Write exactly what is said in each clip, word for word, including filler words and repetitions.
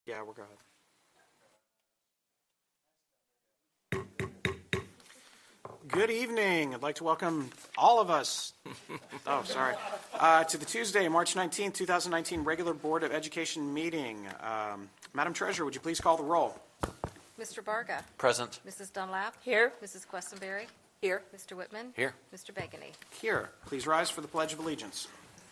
Yeah, we're good. Good evening. I'd like to welcome all of us, oh, sorry, uh, to the Tuesday, March nineteenth, two thousand nineteen regular Board of Education meeting. Um, Madam Treasurer, would you please call the roll? Mister Barga. Present. Missus Dunlap. Here. Missus Questenberry. Here. Mister Whitman. Here. Mister Begany. Here. Please rise for the Pledge of Allegiance.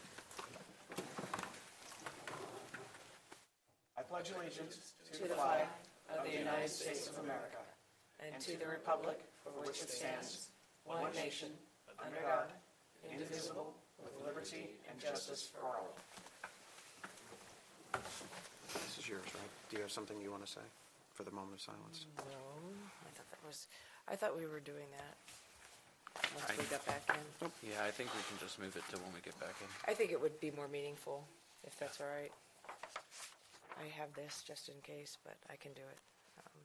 I pledge allegiance to the flag of the United States of America and to the republic for which it stands, one nation, under God, indivisible, with liberty and justice for all. This is yours, right? Do you have something you want to say for the moment of silence? No, I thought that was. I thought we were doing that once I- we got back in. Yeah, I think we can just move it to when we get back in. I think it would be more meaningful if that's all right. I have this just in case, but I can do it. Um,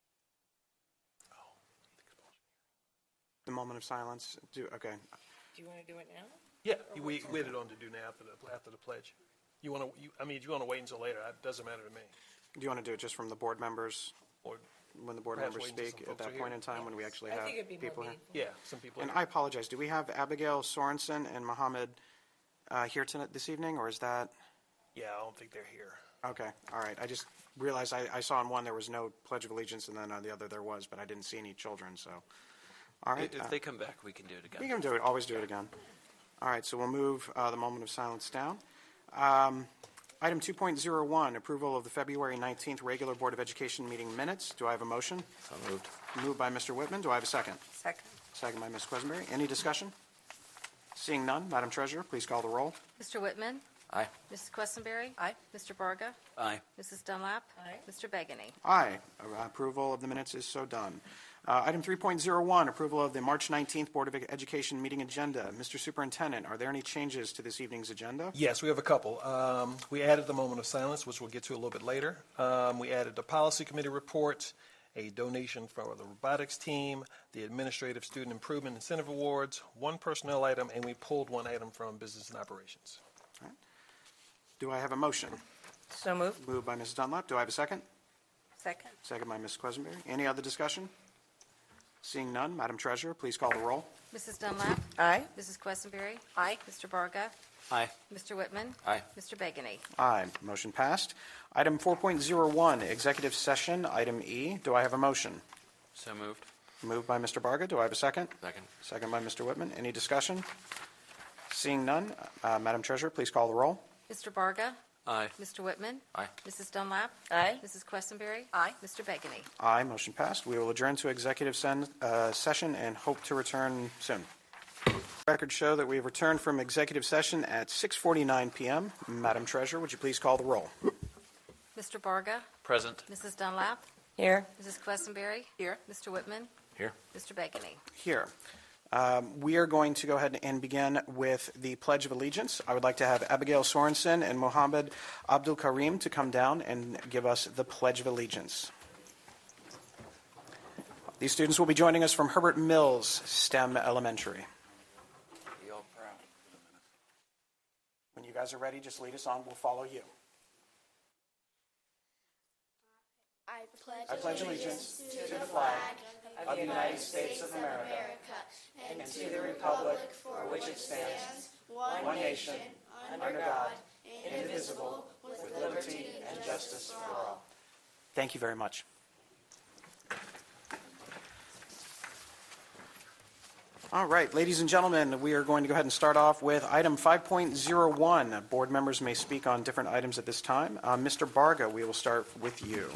The moment of silence. Do okay. do you want to do it now? Yeah, we waited on to do now after the, after the pledge. You want to, you, I mean, if you want to wait until later, it doesn't matter to me. Do you want to do it just from the board members Or, when the board Perhaps members wait until speak some at folks that are point here. in time when we actually I have think it'd be people more here? meaningful. yeah, some people. And are- I apologize. Do we have Abigail Sorensen and Mohammed uh, here tonight this evening, or is that Yeah, I don't think they're here. okay? All right. I just realized I, I saw on one there was no Pledge of Allegiance, and then on the other there was, but I didn't see any children. So, all right. If uh, they come back, we can do it again. we can do it. Always do it again. All right. So we'll move uh, the moment of silence down. Um, item two point oh one, approval of the February nineteenth regular Board of Education meeting minutes. Do I have a motion? So moved. Moved by Mister Whitman. Do I have a second? Second. Second by Miz Quesenberry. Any discussion? Seeing none, Madam Treasurer, please call the roll. Mister Whitman. Aye. Missus Questenberry. Aye. Mister Barga. Aye. Missus Dunlap. Aye. Mister Begany. Aye. Uh, Approval of the minutes is so done. Uh, Item three point oh one, approval of the March nineteenth Board of Education meeting agenda. Mister Superintendent, are there any changes to this evening's agenda? Yes, we have a couple. Um, we added the moment of silence, which we'll get to a little bit later. Um, we added the policy committee report, a donation for the robotics team, the administrative student improvement incentive awards, one personnel item, and we pulled one item from business and operations. Do I have a motion? So moved. Moved by Missus Dunlap. Do I have a second? Second. Second by Miz Quesenberry. Any other discussion? Seeing none, Madam Treasurer, please call the roll. Missus Dunlap. Aye. Missus Questenberry. Aye. Mister Barga. Aye. Mister Whitman. Aye. Mister Begany. Aye. Motion passed. Item four point oh one, executive session, item E. Do I have a motion? So moved. Moved by Mister Barga. Do I have a second? Second. Second by Mister Whitman. Any discussion? Seeing none, uh, Madam Treasurer, please call the roll. Mister Barga. Aye. Mister Whitman. Aye. Missus Dunlap. Aye. Missus Questenberry. Aye. Mister Begany. Aye, motion passed. We will adjourn to executive sen- uh, session and hope to return soon. Records show that we have returned from executive session at six forty-nine p.m. Madam Treasurer, would you please call the roll? Mister Barga. Present. Missus Dunlap. Here. Missus Questenberry. Here. Mister Whitman. Here. Mister Begany. Here. Um, we are going to go ahead and begin with the Pledge of Allegiance. I would like to have Abigail Sorensen and Mohammed Abdul Karim to come down and give us the Pledge of Allegiance. These students will be joining us from Herbert Mills STEM Elementary. Be all proud. When you guys are ready, just lead us on. We'll follow you. I pledge, I pledge allegiance to the flag of the United States of America and to the republic for which it stands, one nation, under God, indivisible, with liberty and justice for all. Thank you very much. All right, ladies and gentlemen, we are going to go ahead and start off with item five point oh one. Board members may speak on different items at this time. Uh, Mister Barga, we will start with you.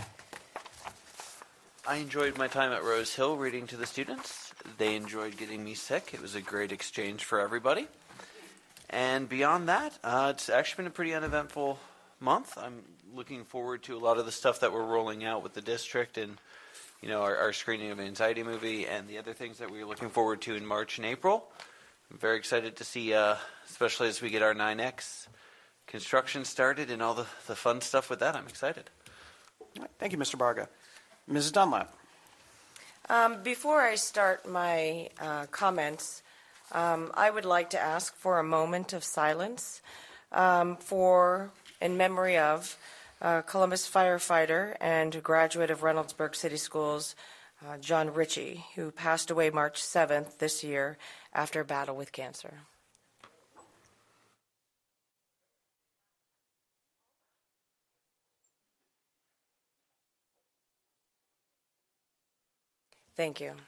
I enjoyed my time at Rose Hill reading to the students. They enjoyed getting me sick. It was a great exchange for everybody. And beyond that, uh, it's actually been a pretty uneventful month. I'm looking forward to a lot of the stuff that we're rolling out with the district and, you know, our, our screening of Anxiety Movie and the other things that we're looking forward to in March and April. I'm very excited to see, uh, especially as we get our nine X construction started and all the, the fun stuff with that. I'm excited. All right, thank you, Mister Barga. Missus Dunlap. Um, before I start my uh, comments, um, I would like to ask for a moment of silence um, for, in memory of, uh, Columbus firefighter and graduate of Reynoldsburg City Schools, uh, John Ritchie, who passed away March seventh this year after a battle with cancer. Thank you.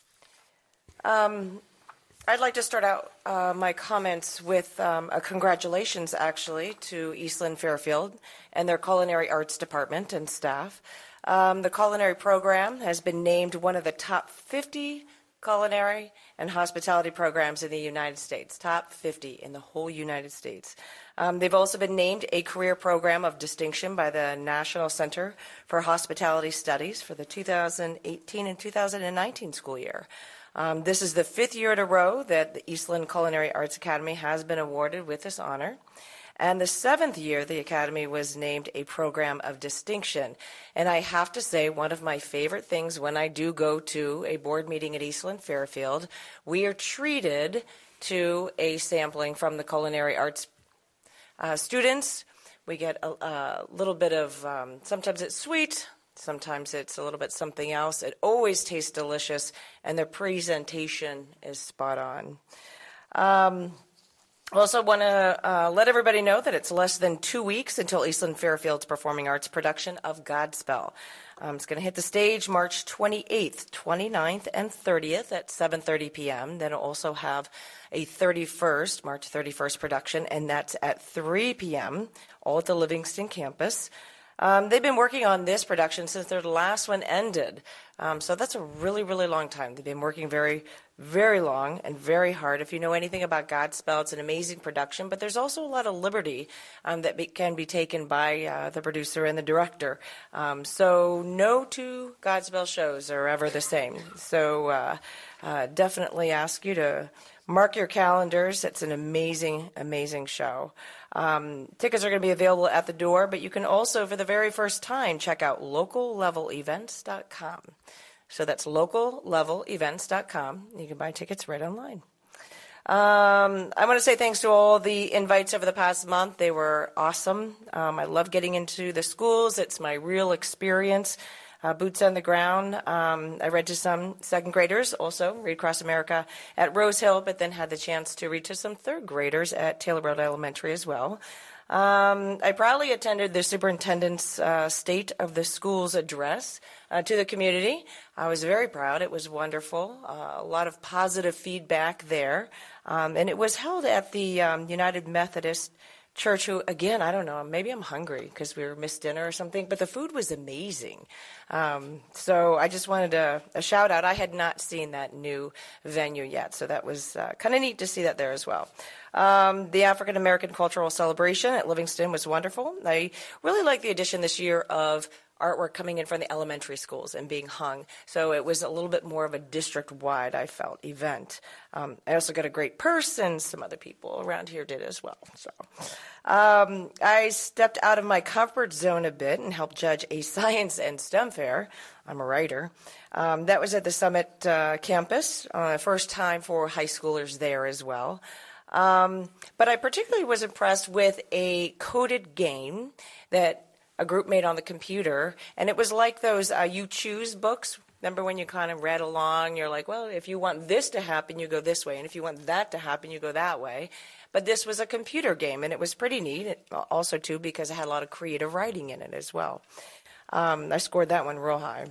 Um, I'd like to start out uh, my comments with um, a congratulations, actually, to Eastland Fairfield and their Culinary Arts Department and staff. Um, the culinary program has been named one of the top fifty culinary and hospitality programs in the United States, top fifty in the whole United States. Um, they've also been named a career program of distinction by the National Center for Hospitality Studies for the two thousand eighteen and two thousand nineteen school year. Um, this is the fifth year in a row that the Eastland Culinary Arts Academy has been awarded with this honor. And the seventh year, the Academy was named a program of distinction. And I have to say, one of my favorite things when I do go to a board meeting at Eastland Fairfield, we are treated to a sampling from the Culinary Arts uh, students. We get a, a little bit of, um, sometimes it's sweet, sometimes it's a little bit something else. It always tastes delicious, and the presentation is spot on. Um, I also want to uh, let everybody know that it's less than two weeks until Eastland Fairfield's Performing Arts production of Godspell. Um, it's going to hit the stage March twenty-eighth, twenty-ninth, and thirtieth at seven thirty p.m. Then it'll also have a thirty-first, March thirty-first production, and that's at three p.m., all at the Livingston campus. Um, they've been working on this production since their last one ended. Um, so that's a really, really long time. They've been working very, very long and very hard. If you know anything about Godspell, it's an amazing production, but there's also a lot of liberty um, that be, can be taken by uh, the producer and the director. Um, so no two Godspell shows are ever the same. So uh, uh, definitely ask you to mark your calendars. It's an amazing, amazing show. Um, tickets are going to be available at the door, but you can also, for the very first time, check out local level events dot com. So that's local level events dot com. You can buy tickets right online. Um, I want to say thanks to all the invites over the past month. They were awesome. Um, I love getting into the schools. It's my real experience. Uh, boots on the ground. Um, I read to some second graders also, Read Across America at Rose Hill, but then had the chance to read to some third graders at Taylor Road Elementary as well. Um, I proudly attended the superintendent's uh, State of the Schools address uh, to the community. I was very proud. It was wonderful. Uh, a lot of positive feedback there. Um, and it was held at the um, United Methodist Church, who, again, I don't know, maybe I'm hungry because we were missed dinner or something, but the food was amazing. Um, so I just wanted a, a shout out. I had not seen that new venue yet, so that was uh, kind of neat to see that there as well. Um, the African American Cultural Celebration at Livingston was wonderful. I really like the addition this year of artwork coming in from the elementary schools and being hung. So it was a little bit more of a district-wide, I felt, event. Um, I also got a great purse, and some other people around here did as well. So um, I stepped out of my comfort zone a bit and helped judge a science and STEM fair. I'm a writer. Um, that was at the Summit uh, campus, uh, first time for high schoolers there as well. Um, but I particularly was impressed with a coded game that a group made on the computer, and it was like those uh, You Choose books. Remember when you kind of read along, you're like, well, if you want this to happen, you go this way, and if you want that to happen, you go that way. But this was a computer game, and it was pretty neat, it, also, too, because it had a lot of creative writing in it as well. Um, I scored that one real high.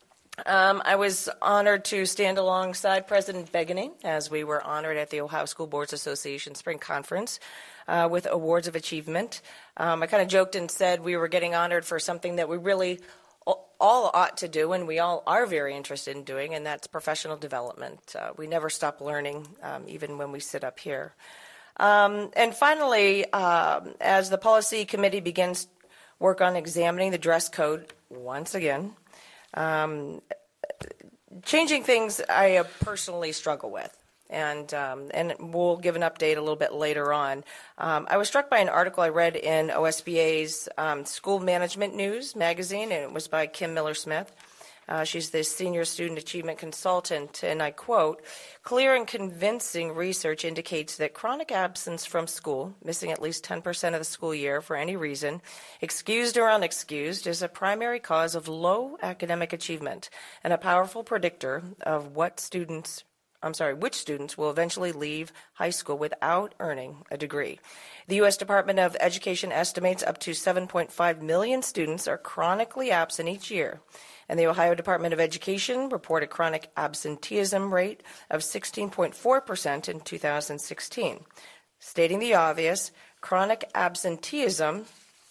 Um, I was honored to stand alongside President Beginning as we were honored at the Ohio School Boards Association Spring Conference uh, with Awards of Achievement. Um, I kind of joked and said we were getting honored for something that we really all ought to do, and we all are very interested in doing, and that's professional development. Uh, we never stop learning, um, even when we sit up here. Um, and finally, um, as the policy committee begins work on examining the dress code once again, Um, changing things I uh, personally struggle with, and um, and we'll give an update a little bit later on. Um, I was struck by an article I read in O S B A's um, School Management News magazine, and it was by Kim Miller-Smith. Uh, she's the Senior Student Achievement Consultant, and I quote, "Clear and convincing research indicates that chronic absence from school, missing at least ten percent of the school year for any reason, excused or unexcused, is a primary cause of low academic achievement and a powerful predictor of what students I'm sorry, which students will eventually leave high school without earning a degree. The U S Department of Education estimates up to seven point five million students are chronically absent each year, and the Ohio Department of Education reported chronic absenteeism rate of sixteen point four percent in two thousand sixteen. Stating the obvious, chronic absenteeism,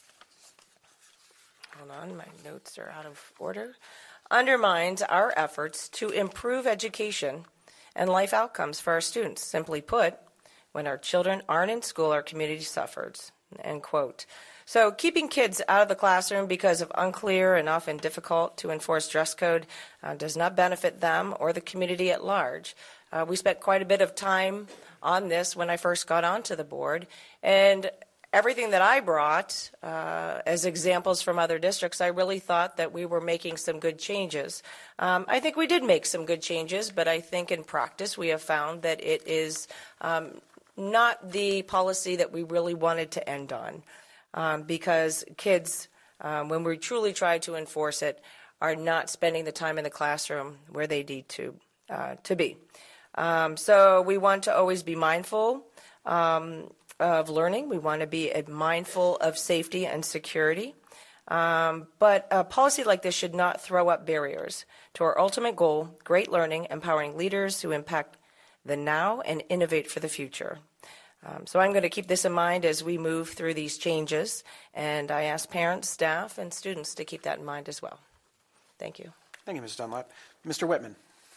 hold on, my notes are out of order, undermines our efforts to improve education and life outcomes for our students. Simply put, when our children aren't in school, our community suffers." End quote. So keeping kids out of the classroom because of unclear and often difficult to enforce dress code uh, does not benefit them or the community at large. Uh, we spent quite a bit of time on this when I first got onto the board, and everything that I brought uh, as examples from other districts, I really thought that we were making some good changes. Um, I think we did make some good changes, but I think in practice we have found that it is um, not the policy that we really wanted to end on, um, because kids, um, when we truly try to enforce it, are not spending the time in the classroom where they need to uh, to be. Um, so we want to always be mindful um, of learning. We want to be mindful of safety and security. Um, but a policy like this should not throw up barriers to our ultimate goal, great learning, empowering leaders who impact the now and innovate for the future. Um, so I'm going to keep this in mind as we move through these changes, and I ask parents, staff, and students to keep that in mind as well. Thank you. Thank you, Miz Dunlap. Mister Whitman.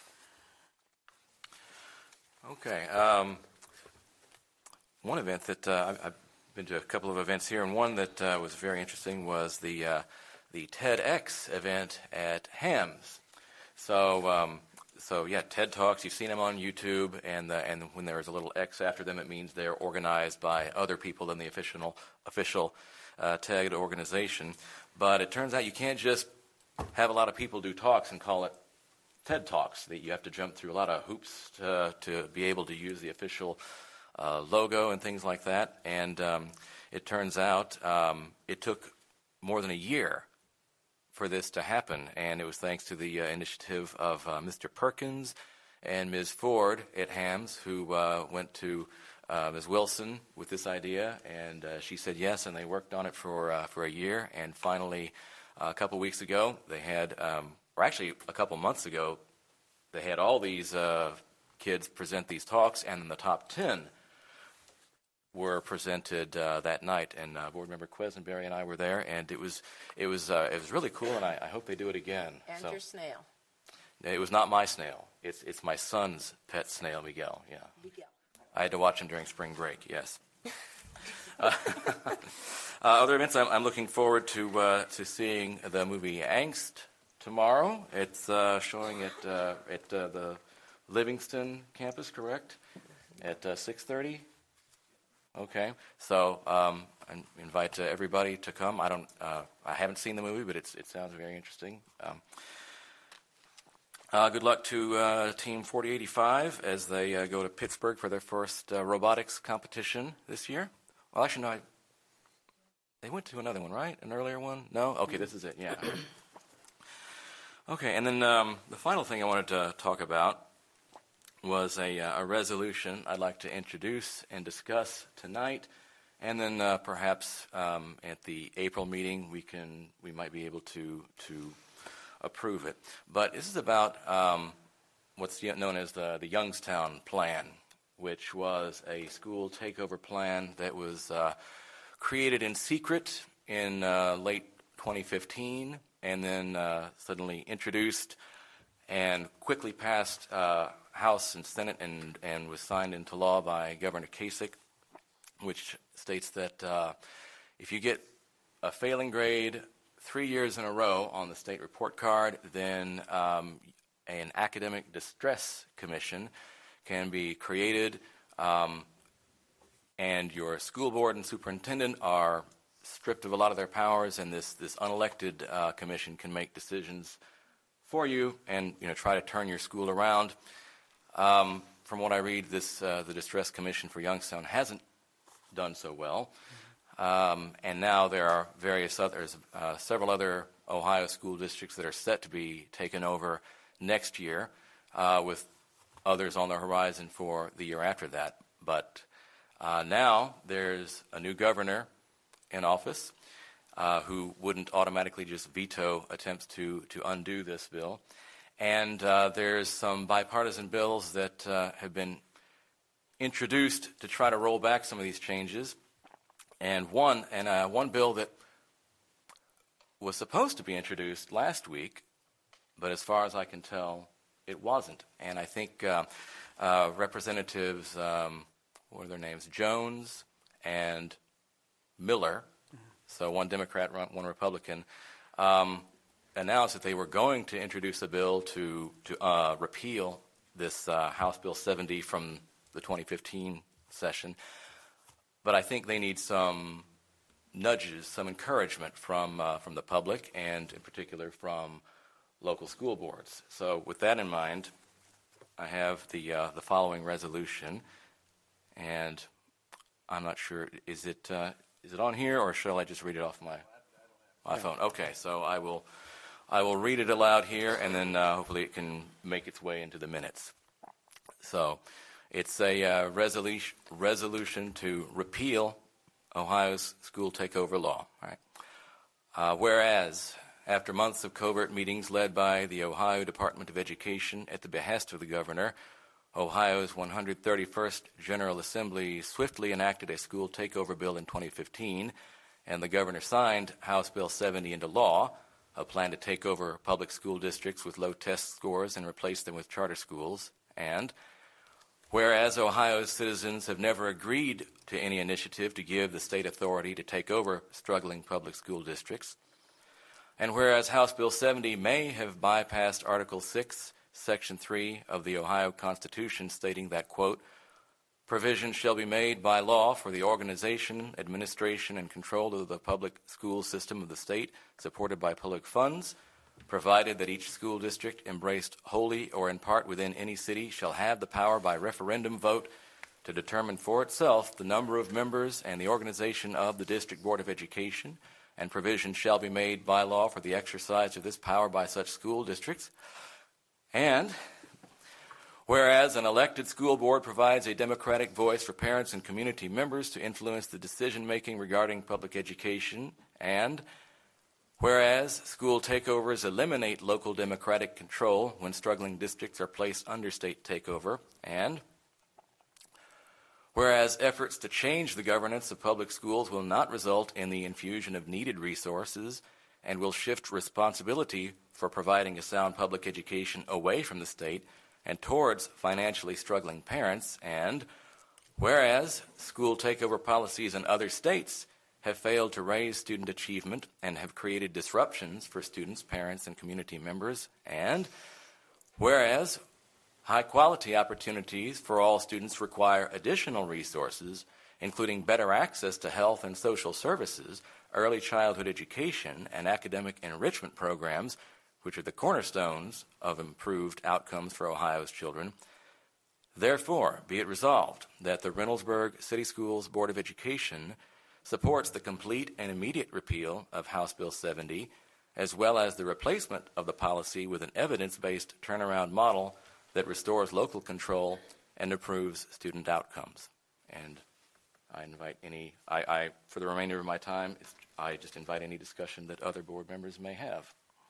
Okay. Um, one event that uh, I've, I've been to a couple of events here, and one that uh, was very interesting was the uh, the TEDx event at Hams. So, um, so yeah, TED Talks. You've seen them on YouTube, and uh, and when there's a little X after them, it means they're organized by other people than the official official uh, TED organization. But it turns out you can't just have a lot of people do talks and call it TED Talks. That you have to jump through a lot of hoops to to be able to use the official uh, logo and things like that. And um, it turns out um, it took more than a year for this to happen, and it was thanks to the uh, initiative of uh, Mister Perkins and Miz Ford at Hams, who uh, went to uh, Miz Wilson with this idea, and uh, she said yes, and they worked on it for uh, for a year, and finally, uh, a couple weeks ago, they had, um, or actually a couple months ago, they had all these uh, kids present these talks, and in the top ten were presented uh, that night, and uh, Board Member Quesenberry and I were there, and it was it was uh, it was really cool, and I, I hope they do it again. And so, your snail. it was not my snail; it's it's my son's pet snail, Miguel. Yeah, Miguel. I had to watch him during spring break. Yes. uh, uh, other events, I'm, I'm looking forward to uh, to seeing the movie Angst tomorrow. It's uh, showing at uh, at uh, the Livingston campus, correct? At uh, six thirty. Okay, so um, I invite uh, everybody to come. I don't, uh, I haven't seen the movie, but it's, it sounds very interesting. Um, uh, good luck to uh, Team forty eighty-five as they uh, go to Pittsburgh for their first uh, robotics competition this year. Well, actually, no, I, they went to another one, right? An earlier one? No? Okay, this is it. Yeah. Okay, and then um, the final thing I wanted to talk about was a, uh, a resolution I'd like to introduce and discuss tonight, and then uh, perhaps um, at the April meeting we can we might be able to to approve it. But this is about um, what's known as the the Youngstown Plan, which was a school takeover plan that was uh, created in secret in uh, late twenty fifteen, and then uh, suddenly introduced and quickly passed uh, House and Senate and, and was signed into law by Governor Kasich, which states that uh, if you get a failing grade three years in a row on the state report card, then um, an academic distress commission can be created, um, and your school board and superintendent are stripped of a lot of their powers, and this, this unelected uh, commission can make decisions before you and, you know, try to turn your school around. Um, from what I read, this uh, the Distress Commission for Youngstown hasn't done so well. Um, and now there are various others, uh, several other Ohio school districts that are set to be taken over next year, uh, with others on the horizon for the year after that. But uh, now there's a new governor in office uh, who wouldn't automatically just veto attempts to, to undo this bill. And uh, there's some bipartisan bills that uh, have been introduced to try to roll back some of these changes. And one, and uh, one bill that was supposed to be introduced last week, but as far as I can tell, it wasn't. And I think uh, uh, Representatives, um, what are their names, Jones and Miller, mm-hmm. so one Democrat, one Republican, um, announced that they were going to introduce a bill to, to uh, repeal this uh, House Bill seventy from the twenty fifteen session. But I think they need some nudges, some encouragement from uh, from the public, and in particular from local school boards. So with that in mind, I have the uh, the following resolution, and I'm not sure, is it uh, is it on here, or shall I just read it off my my phone? Okay, so I will I will read it aloud here, and then uh, hopefully it can make its way into the minutes. So it's a uh, resolution resolution to repeal Ohio's school takeover law. All right. Uh, whereas, after months of covert meetings led by the Ohio Department of Education at the behest of the governor, Ohio's one hundred thirty-first General Assembly swiftly enacted a school takeover bill in twenty fifteen, and the governor signed House Bill seventy into law, a plan to take over public school districts with low test scores and replace them with charter schools. And whereas Ohio's citizens have never agreed to any initiative to give the state authority to take over struggling public school districts, and whereas House Bill seventy may have bypassed Article six, Section three of the Ohio Constitution, stating that, quote, provision shall be made by law for the organization, administration, and control of the public school system of the state, supported by public funds, provided that each school district embraced wholly or in part within any city shall have the power by referendum vote to determine for itself the number of members and the organization of the District Board of Education, and provision shall be made by law for the exercise of this power by such school districts. And whereas an elected school board provides a democratic voice for parents and community members to influence the decision-making regarding public education, and whereas school takeovers eliminate local democratic control when struggling districts are placed under state takeover, and whereas efforts to change the governance of public schools will not result in the infusion of needed resources and will shift responsibility for providing a sound public education away from the state and towards financially struggling parents, and whereas school takeover policies in other states have failed to raise student achievement and have created disruptions for students, parents, and community members, and whereas high-quality opportunities for all students require additional resources, including better access to health and social services, early childhood education, and academic enrichment programs, which are the cornerstones of improved outcomes for Ohio's children. Therefore, be it resolved that the Reynoldsburg City Schools Board of Education supports the complete and immediate repeal of House Bill seventy, as well as the replacement of the policy with an evidence-based turnaround model that restores local control and improves student outcomes. And I invite any, I, I for the remainder of my time, I just invite any discussion that other board members may have.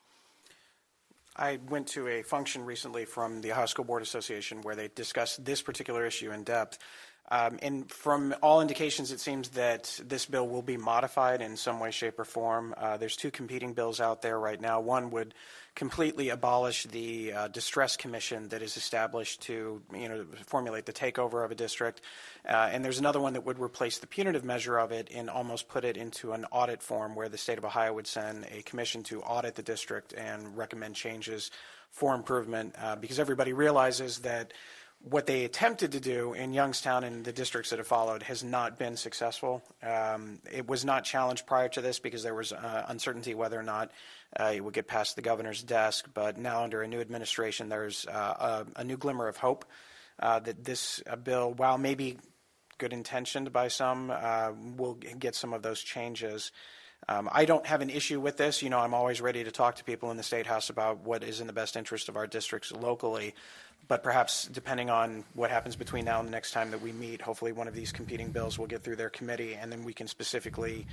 I went to a function recently from the Ohio School Board Association where they discussed this particular issue in depth. Um, and from all indications, it seems that this bill will be modified in some way, shape, or form. Uh, there's two competing bills out there right now. One would completely abolish the uh, distress commission that is established to, you know, formulate the takeover of a district. Uh, and there's another one that would replace the punitive measure of it and almost put it into an audit form where the state of Ohio would send a commission to audit the district and recommend changes for improvement, uh, because everybody realizes that what they attempted to do in Youngstown and the districts that have followed has not been successful. Um, it was not challenged prior to this because there was uh, uncertainty whether or not uh, it would get past the governor's desk. But now under a new administration, there's uh, a, a new glimmer of hope uh, that this uh, bill, while maybe good intentioned by some, uh, will get some of those changes. Um, I don't have an issue with this. You know, I'm always ready to talk to people in the State House about what is in the best interest of our districts locally. But perhaps depending on what happens between now and the next time that we meet, hopefully one of these competing bills will get through their committee, and then we can specifically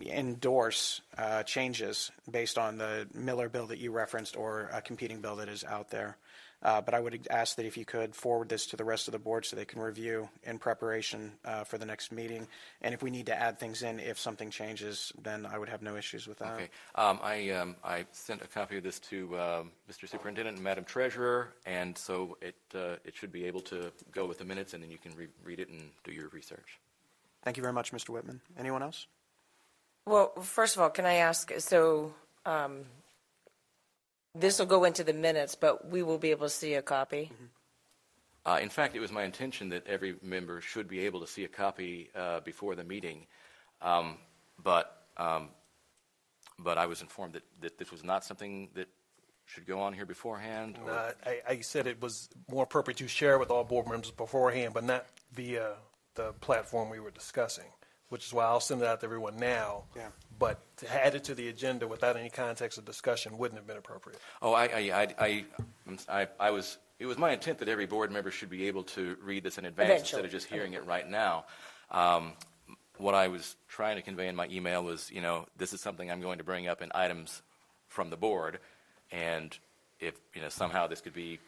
endorse uh, changes based on the Miller bill that you referenced or a competing bill that is out there. Uh, but I would ask that if you could forward this to the rest of the board so they can review in preparation uh, for the next meeting. And if we need to add things in, if something changes, then I would have no issues with that. Okay. Um, I, um, I sent a copy of this to um, Mister Superintendent and Madam Treasurer, and so it, uh, it should be able to go with the minutes, and then you can re- read it and do your research. Thank you very much, Mister Whitman. Anyone else? Well, first of all, can I ask, so um, this will go into the minutes, but we will be able to see a copy? Mm-hmm. Uh, in fact, it was my intention that every member should be able to see a copy uh, before the meeting, um, but um, but I was informed that, that this was not something that should go on here beforehand. Or... Uh, I, I said it was more appropriate to share with all board members beforehand, but not via the platform we were discussing, which is why I'll send it out to everyone now. Yeah. But to add it to the agenda without any context of discussion wouldn't have been appropriate. Oh, I, I, I, I, I, I was. It was my intent that every board member should be able to read this in advance Eventually. instead of just hearing it right now. Um, what I was trying to convey in my email was, you know, this is something I'm going to bring up in items from the board, and if you know somehow this could be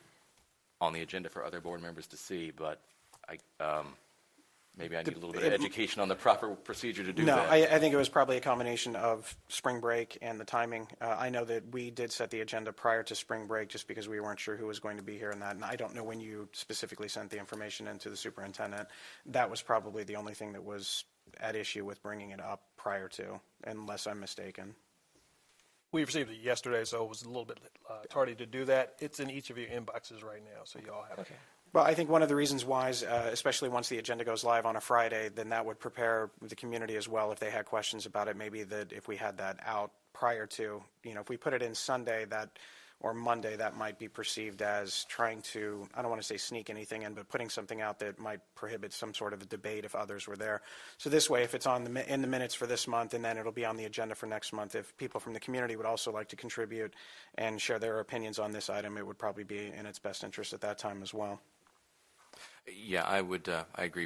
on the agenda for other board members to see, but I. Um, Maybe I need a little bit of education on the proper procedure to do no, that. No, I, I think it was probably a combination of spring break and the timing. Uh, I know that we did set the agenda prior to spring break just because we weren't sure who was going to be here and that. And I don't know when you specifically sent the information into the superintendent. That was probably the only thing that was at issue with bringing it up prior to, unless I'm mistaken. We received it yesterday, so it was a little bit uh, tardy to do that. It's in each of your inboxes right now, so you all have Okay. it. Well, I think one of the reasons why is, uh, especially once the agenda goes live on a Friday, then that would prepare the community as well if they had questions about it. Maybe that if we had that out prior to, you know, if we put it in Sunday that or Monday, that might be perceived as trying to, I don't want to say sneak anything in, but putting something out that might prohibit some sort of a debate if others were there. So this way, if it's on the in the minutes for this month, and then it'll be on the agenda for next month, if people from the community would also like to contribute and share their opinions on this item, it would probably be in its best interest at that time as well. Yeah, I would. Uh, I agree.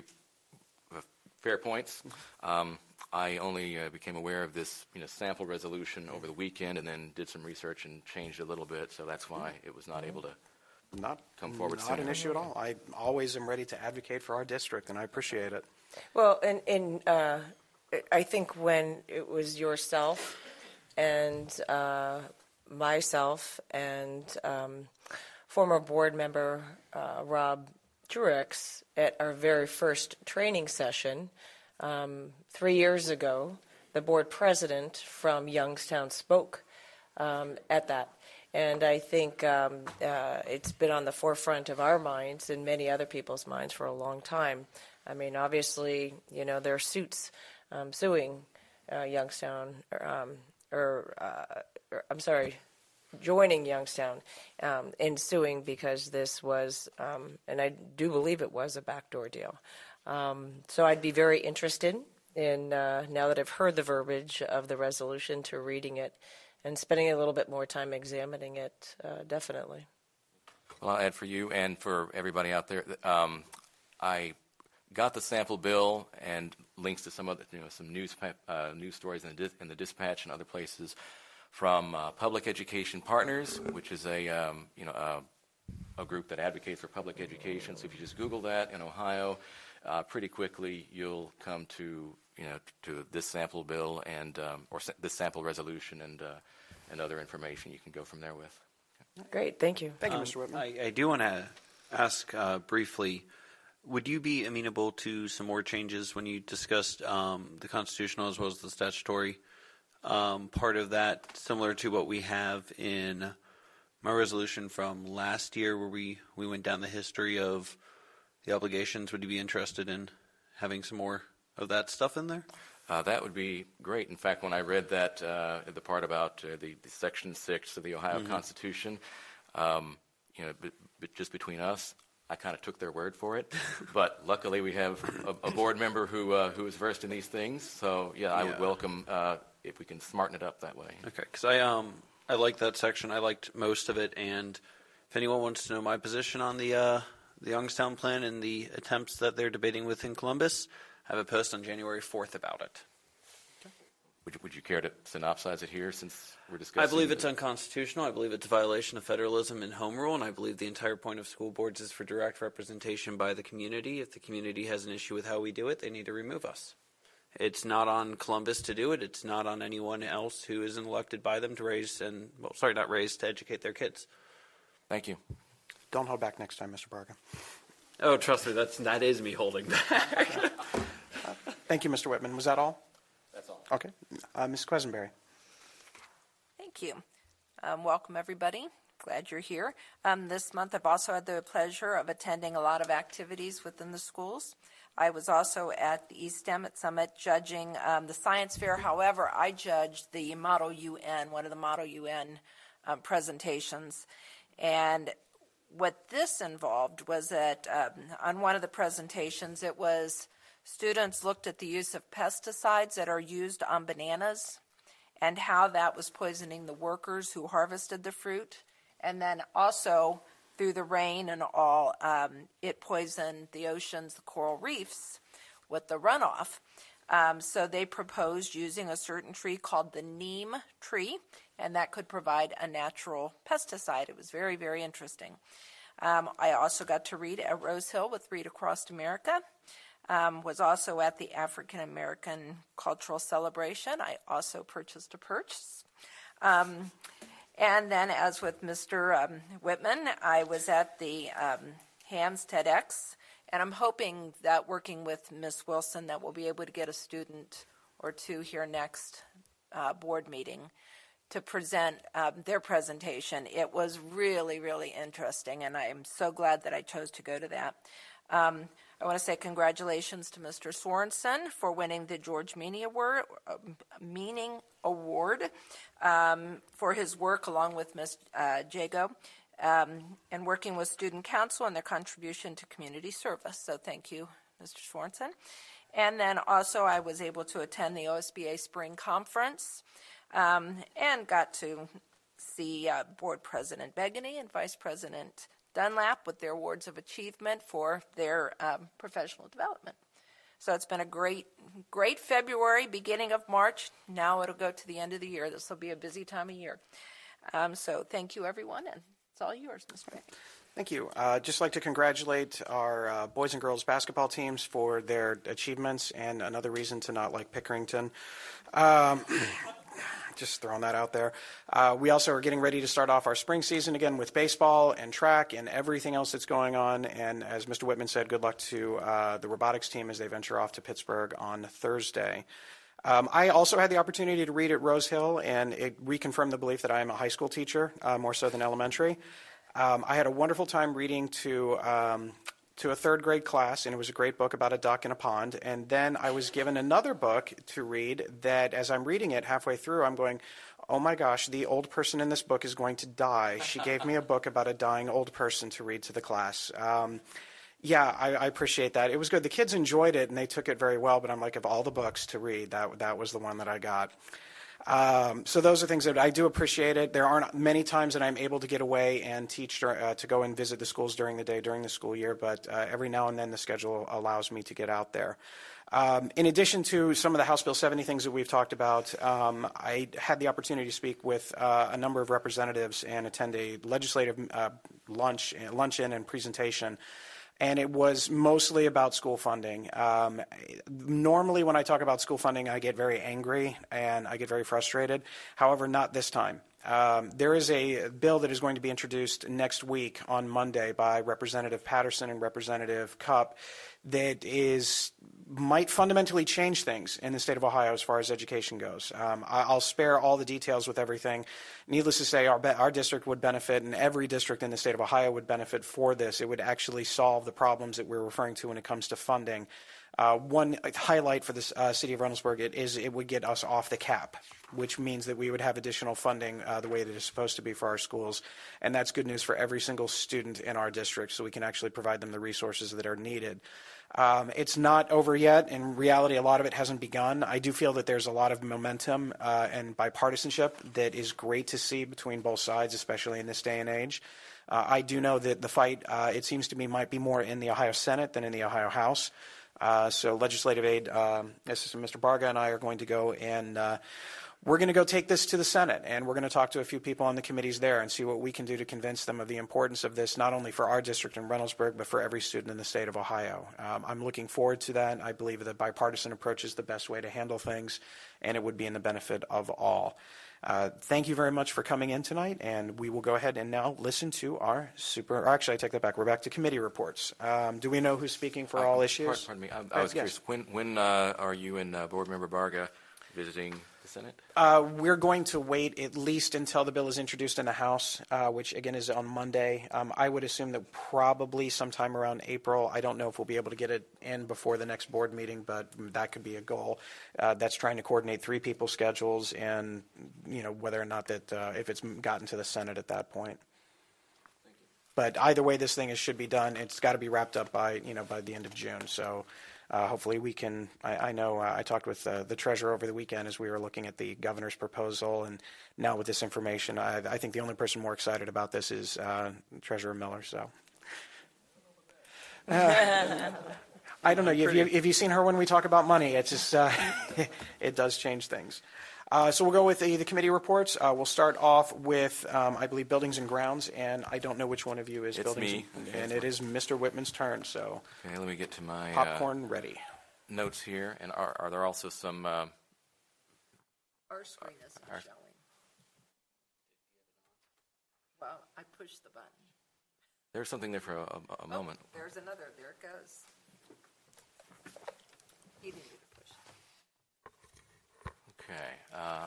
Fair points. Um, I only uh, became aware of this, you know, sample resolution over the weekend, and then did some research and changed a little bit. So that's why it was not able to Not come forward Not sooner. an issue at all. I always am ready to advocate for our district, and I appreciate it. Well, and, and uh, I think when it was yourself and uh, myself and um, former board member uh, Rob Truex at our very first training session um, three years ago, the board president from Youngstown spoke um, at that. And I think um, uh, it's been on the forefront of our minds and many other people's minds for a long time. I mean, obviously, you know, there are suits um, suing uh, Youngstown, um, or, uh, or, I'm sorry, joining Youngstown um, in suing because this was, um, and I do believe it was a backdoor deal. Um, so I'd be very interested in, uh, now that I've heard the verbiage of the resolution, to reading it and spending a little bit more time examining it, uh, definitely. Well, I'll add for you and for everybody out there. Um, I got the sample bill and links to some other, you know, some news uh, news stories in the, dis- in the Dispatch and other places from uh, Public Education Partners, which is a um, you know a, a group that advocates for public education. So if you just Google that in Ohio, uh, pretty quickly you'll come to you know to this sample bill and um, or sa- this sample resolution and uh, and other information you can go from there with. Great, thank you. Thank you, Um, Mister Whitman. I, I do want to ask uh, briefly, would you be amenable to some more changes when you discussed um, the constitutional as well as the statutory um, part of that, similar to what we have in my resolution from last year where we, we went down the history of the obligations. Would you be interested in having some more of that stuff in there? Uh, that would be great. In fact, when I read that, uh, the part about uh, the, the Section six of the Ohio mm-hmm. Constitution, um, you know, b- b- just between us, I kind of took their word for it. But luckily, we have a, a board member who uh, who is versed in these things. So, yeah, I yeah. would welcome uh, if we can smarten it up that way. Okay, because I um I liked that section. I liked most of it. And if anyone wants to know my position on the uh, the Youngstown plan and the attempts that they're debating within Columbus, I have a post on January fourth about it. Would you, would you care to synopsize it here since we're discussing? I believe it's unconstitutional. I believe it's a violation of federalism and home rule, and I believe the entire point of school boards is for direct representation by the community. If the community has an issue with how we do it, they need to remove us. It's not on Columbus to do it. It's not on anyone else who isn't elected by them to raise and, well, sorry, not raise, to educate their kids. Thank you. Don't hold back next time, Mister Barga. Oh, trust me, that's, that is me holding back. uh, thank you, Mister Whitman. Was that all? That's all. Okay. Uh, Miz Quesenberry. Thank you. Um, welcome, everybody. Glad you're here. Um, this month, I've also had the pleasure of attending a lot of activities within the schools. I was also at the East Em at Summit judging um, the science fair. However, I judged the Model U N, one of the Model U N um, presentations. And what this involved was that um, on one of the presentations, it was students looked at the use of pesticides that are used on bananas and how that was poisoning the workers who harvested the fruit. And then also, through the rain and all, um, it poisoned the oceans, the coral reefs, with the runoff. Um, so they proposed using a certain tree called the neem tree, and that could provide a natural pesticide. It was very, very interesting. Um, I also got to read at Rose Hill with Read Across America. Um, was also at the African American Cultural Celebration. I also purchased a purse. Um, and then, as with Mister Um, Whitman, I was at the um, Hands TEDx, and I'm hoping that working with Miz Wilson that we'll be able to get a student or two here next uh, board meeting to present um, their presentation. It was really, really interesting, and I am so glad that I chose to go to that. Um, I want to say congratulations to Mister Sorensen for winning the George Meany Award, uh, Meaning Award um, for his work along with Miz Uh, Jago um, and working with Student Council and their contribution to community service. So thank you, Mister Sorensen. And then also I was able to attend the O S B A Spring Conference um, and got to see uh, Board President Begany and Vice President Dunlap with their awards of achievement for their um, professional development. So it's been a great, great February, beginning of March. Now it'll go to the end of the year. This will be a busy time of year. Um, so thank you, everyone, and it's all yours, Mister Beck. Thank you. Uh, just like to congratulate our uh, boys and girls basketball teams for their achievements, and another reason to not like Pickerington. Um, Just throwing that out there. Uh, we also are getting ready to start off our spring season again with baseball and track and everything else that's going on. And as Mister Whitman said, good luck to uh, the robotics team as they venture off to Pittsburgh on Thursday. Um, I also had the opportunity to read at Rose Hill, and it reconfirmed the belief that I am a high school teacher, uh, more so than elementary. Um, I had a wonderful time reading to um, to a third grade class, and it was a great book about a duck in a pond. And then I was given another book to read that, as I'm reading it halfway through, I'm going, oh my gosh, the old person in this book is going to die. She gave me a book about a dying old person to read to the class. Um, yeah, I, I appreciate that. It was good. The kids enjoyed it, and they took it very well, but I'm like, of all the books to read, that that was the one that I got. Um, so those are things that I do appreciate it. There aren't many times that I'm able to get away and teach uh, to go and visit the schools during the day, during the school year, but uh, every now and then the schedule allows me to get out there. Um, in addition to some of the House Bill seventy things that we've talked about, um, I had the opportunity to speak with uh, a number of representatives and attend a legislative uh, lunch, luncheon and presentation. And it was mostly about school funding. Um, normally when I talk about school funding, I get very angry and I get very frustrated. However, not this time. Um, there is a bill that is going to be introduced next week on Monday by Representative Patterson and Representative Cupp that is might fundamentally change things in the state of Ohio as far as education goes. Um, I, I'll spare all the details with everything. Needless to say, our, be- our district would benefit, and every district in the state of Ohio would benefit for this. It would actually solve the problems that we're referring to when it comes to funding. Uh, one highlight for the uh, city of Reynoldsburg it is it would get us off the cap, which means that we would have additional funding uh, the way that it's supposed to be for our schools. And that's good news for every single student in our district, so we can actually provide them the resources that are needed. Um, it's not over yet. In reality, a lot of it hasn't begun. I do feel that there's a lot of momentum uh, and bipartisanship that is great to see between both sides, especially in this day and age. Uh, I do know that the fight, uh, it seems to me, might be more in the Ohio Senate than in the Ohio House. Uh, so legislative aide, um, Assistant Mister Barga and I are going to go and uh, we're going to go take this to the Senate, and we're going to talk to a few people on the committees there and see what we can do to convince them of the importance of this, not only for our district in Reynoldsburg, but for every student in the state of Ohio. Um, I'm looking forward to that. I believe the bipartisan approach is the best way to handle things, and it would be in the benefit of all. Uh, thank you very much for coming in tonight, and we will go ahead and now listen to our super, or actually I take that back, we're back to committee reports. Um, do we know who's speaking for uh, all issues? Pardon, pardon me, I, I was yes. curious, when, when uh, are you and uh, Board Member Barga visiting the Senate? Uh, we're going to wait at least until the bill is introduced in the House, uh, which again is on Monday. Um, I would assume that probably sometime around April. I don't know if we'll be able to get it in before the next board meeting, but that could be a goal. Uh, that's trying to coordinate three people's schedules and, you know, whether or not that, uh, if it's gotten to the Senate at that point. But either way, this thing is, should be done. It's got to be wrapped up by, you know, by the end of June. So uh, hopefully we can, I, I know uh, I talked with uh, the treasurer over the weekend as we were looking at the governor's proposal. And now with this information, I, I think the only person more excited about this is uh, Treasurer Miller. So uh, I don't know. Have you, have you seen her when we talk about money? It's just, uh, it does change things. Uh, so we'll go with the, the committee reports. Uh, we'll start off with, um, I believe, Buildings and Grounds, and I don't know which one of you is it's Buildings. Me. And, and it is Mister Whitman's turn, so Okay, let me get to my popcorn uh, ready. notes here. And are, are there also some... Uh, Our screen isn't Our- showing. Well, I pushed the button. there's something there for a, a, a moment. Oh, there's another. There it goes. You didn't need to push it. Okay. Uh,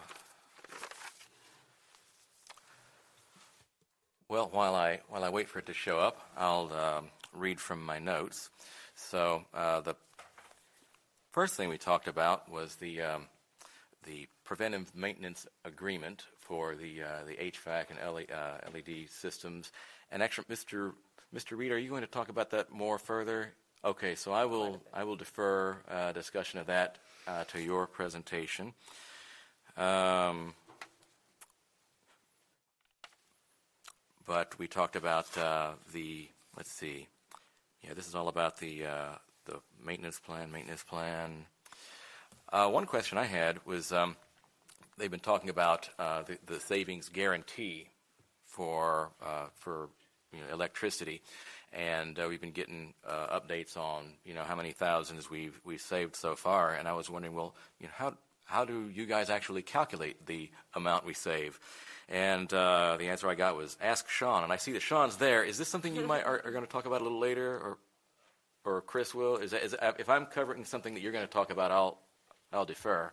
well, while I while I wait for it to show up, I'll um, read from my notes. So uh, the first thing we talked about was the um, the preventive maintenance agreement for the uh, the H V A C and L E, uh, L E D systems. And actually, Mister Mister Reed, are you going to talk about that more further? Okay, so I will I will defer uh, discussion of that uh, to your presentation. Um, but we talked about uh, the, let's see, yeah, this is all about the uh, the maintenance plan, maintenance plan. Uh, one question I had was um, they've been talking about uh, the, the savings guarantee for uh, for you know, electricity, and uh, we've been getting uh, updates on you know how many thousands we've we've saved so far, and I was wondering, well, you know how. How do you guys actually calculate the amount we save? And uh, the answer I got was ask Sean. And I see that Sean's there. Is this something you might are, are going to talk about a little later, or or Chris will? Is, that, is that, if I'm covering something that you're going to talk about, I'll I'll defer.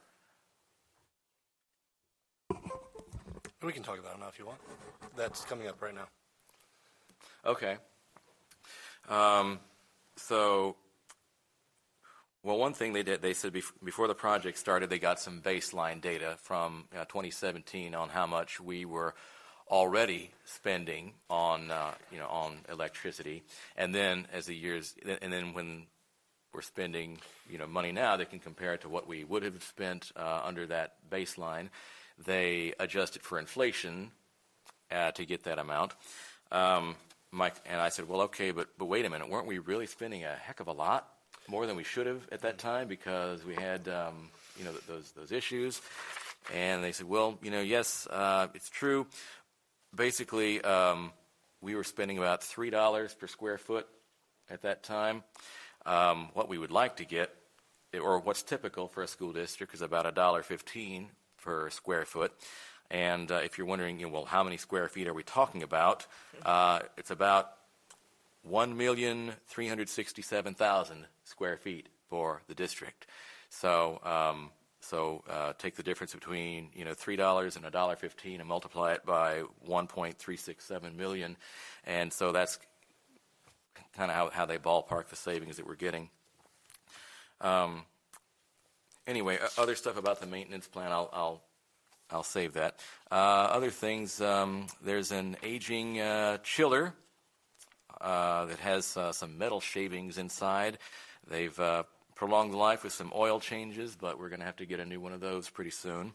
We can talk about it now if you want. That's coming up right now. Okay. Um, so. Well, one thing they did, they said bef- before the project started, they got some baseline data from uh, twenty seventeen on how much we were already spending on, uh, you know, on electricity. And then as the years, and then when we're spending, you know, money now, they can compare it to what we would have spent uh, under that baseline. They adjust it for inflation uh, to get that amount. Um, Mike and I said, well, okay, but but wait a minute, weren't we really spending a heck of a lot? More than we should have at that time because we had, um, you know, th- those those issues. And they said, well, you know, yes, uh, it's true. Basically, um, we were spending about three dollars per square foot at that time. Um, what we would like to get, or what's typical for a school district, is about one dollar fifteen per square foot. And uh, if you're wondering, you know, well, how many square feet are we talking about? Uh, it's about one million three hundred sixty-seven thousand square feet for the district. So, um, so uh, take the difference between, you know, three dollars and a dollar fifteen and multiply it by one point three six seven million, and so that's kind of how, how they ballpark the savings that we're getting. Um, anyway, other stuff about the maintenance plan, I'll I'll, I'll save that. Uh, other things, um, there's an aging uh, chiller uh, that has uh, some metal shavings inside. They've uh, prolonged the life with some oil changes, but we're going to have to get a new one of those pretty soon.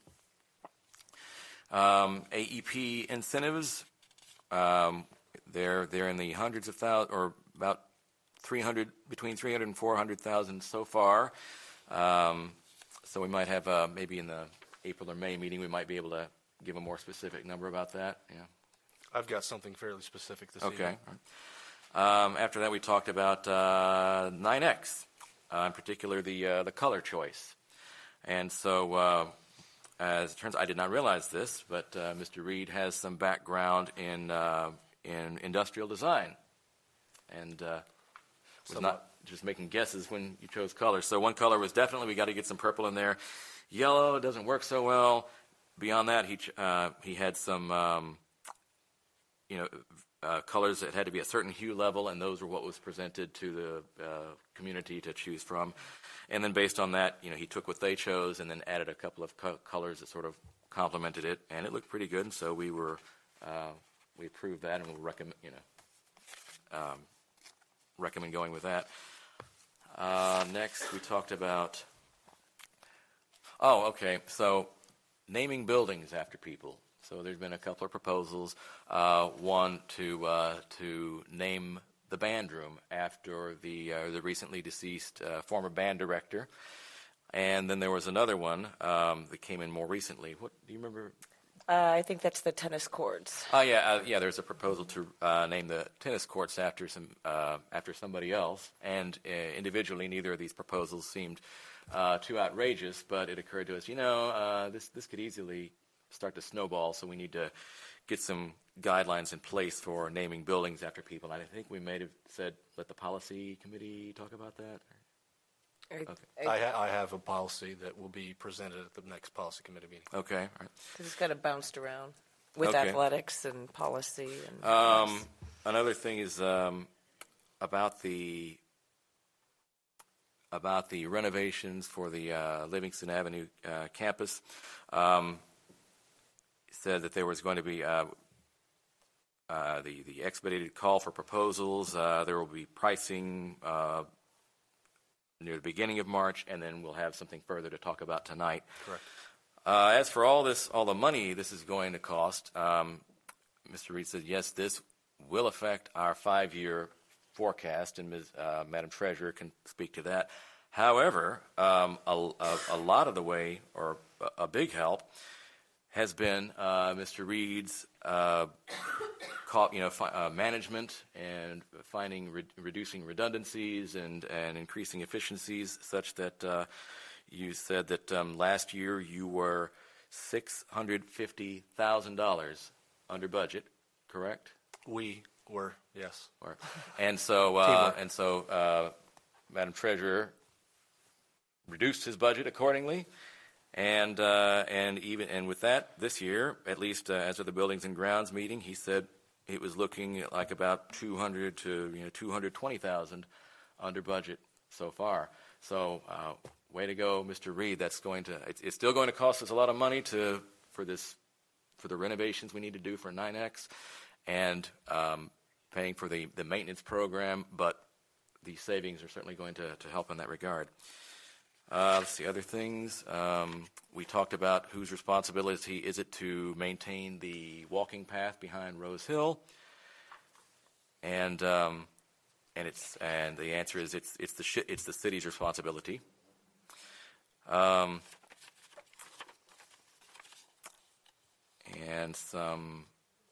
Um, A E P incentives, um, they're they're in the hundreds of thousands, or about three hundred, between three hundred and four hundred thousand so far. Um, so we might have uh, maybe in the April or May meeting, we might be able to give a more specific number about that. Yeah. I've got something fairly specific this Okay. evening. Um, after that, we talked about uh, nine X, uh, in particular the uh, the color choice. And so, uh, as it turns out, I did not realize this, but uh, Mister Reed has some background in uh, in industrial design, and uh, was Somewhat. not just making guesses when you chose colors. So one color was definitely we got to get some purple in there. Yellow doesn't work so well. Beyond that, he ch- uh, he had some um, you know. Uh, colors that had to be a certain hue level, and those were what was presented to the uh, community to choose from. And then based on that, you know, he took what they chose and then added a couple of co- colors that sort of complemented it, and it looked pretty good. And so we were uh, we approved that, and we'll recommend you know um, recommend going with that. Uh, next, we talked about. Oh, okay. So naming buildings after people. So there's been a couple of proposals. Uh, one to uh, to name the band room after the uh, the recently deceased uh, former band director, and then there was another one um, that came in more recently. What do you remember? Uh, I think that's the tennis courts. Oh yeah, uh, yeah. There's a proposal to uh, name the tennis courts after some uh, after somebody else, and uh, individually, neither of these proposals seemed uh, too outrageous. But it occurred to us, you know, uh, this this could easily start to snowball, so we need to get some guidelines in place for naming buildings after people. And I think we may have said, let the policy committee talk about that. I- Okay. I, ha- I have a policy that will be presented at the next policy committee meeting. Okay. All right. Because it's kind of bounced around with Okay. athletics and policy. And Um, another thing is um, about the about the renovations for the uh, Livingston Avenue uh, campus. Um, said that there was going to be uh, uh, the the expedited call for proposals. Uh, there will be pricing uh, near the beginning of March, and then we'll have something further to talk about tonight. Correct. Uh, as for all this, all the money this is going to cost, um, Mister Reed said, yes, this will affect our five-year forecast, and Miz Uh, Madam Treasurer can speak to that. However, um, a, a, a lot of the way, or a, a big help, has been uh, Mister Reed's uh, call, you know, fi- uh, management and finding re- reducing redundancies and, and increasing efficiencies, such that uh, you said that um, last year you were six hundred fifty thousand dollars under budget, correct? We were, yes. Or, and so, uh, Teamwork. and so, uh, Madam Treasurer reduced his budget accordingly. And uh, and even and with that, this year, at least uh, as of the Buildings and Grounds meeting, he said it was looking like about two hundred to you know two hundred twenty thousand under budget so far. So, uh, way to go, Mister Reed. That's going to it's, it's still going to cost us a lot of money to for this for the renovations we need to do for nine X, and um, paying for the the maintenance program. But the savings are certainly going to to help in that regard. Uh, let's see, other things. Um, we talked about whose responsibility is it to maintain the walking path behind Rose Hill, and um, and it's and the answer is it's it's the sh- it's the city's responsibility. Um, and some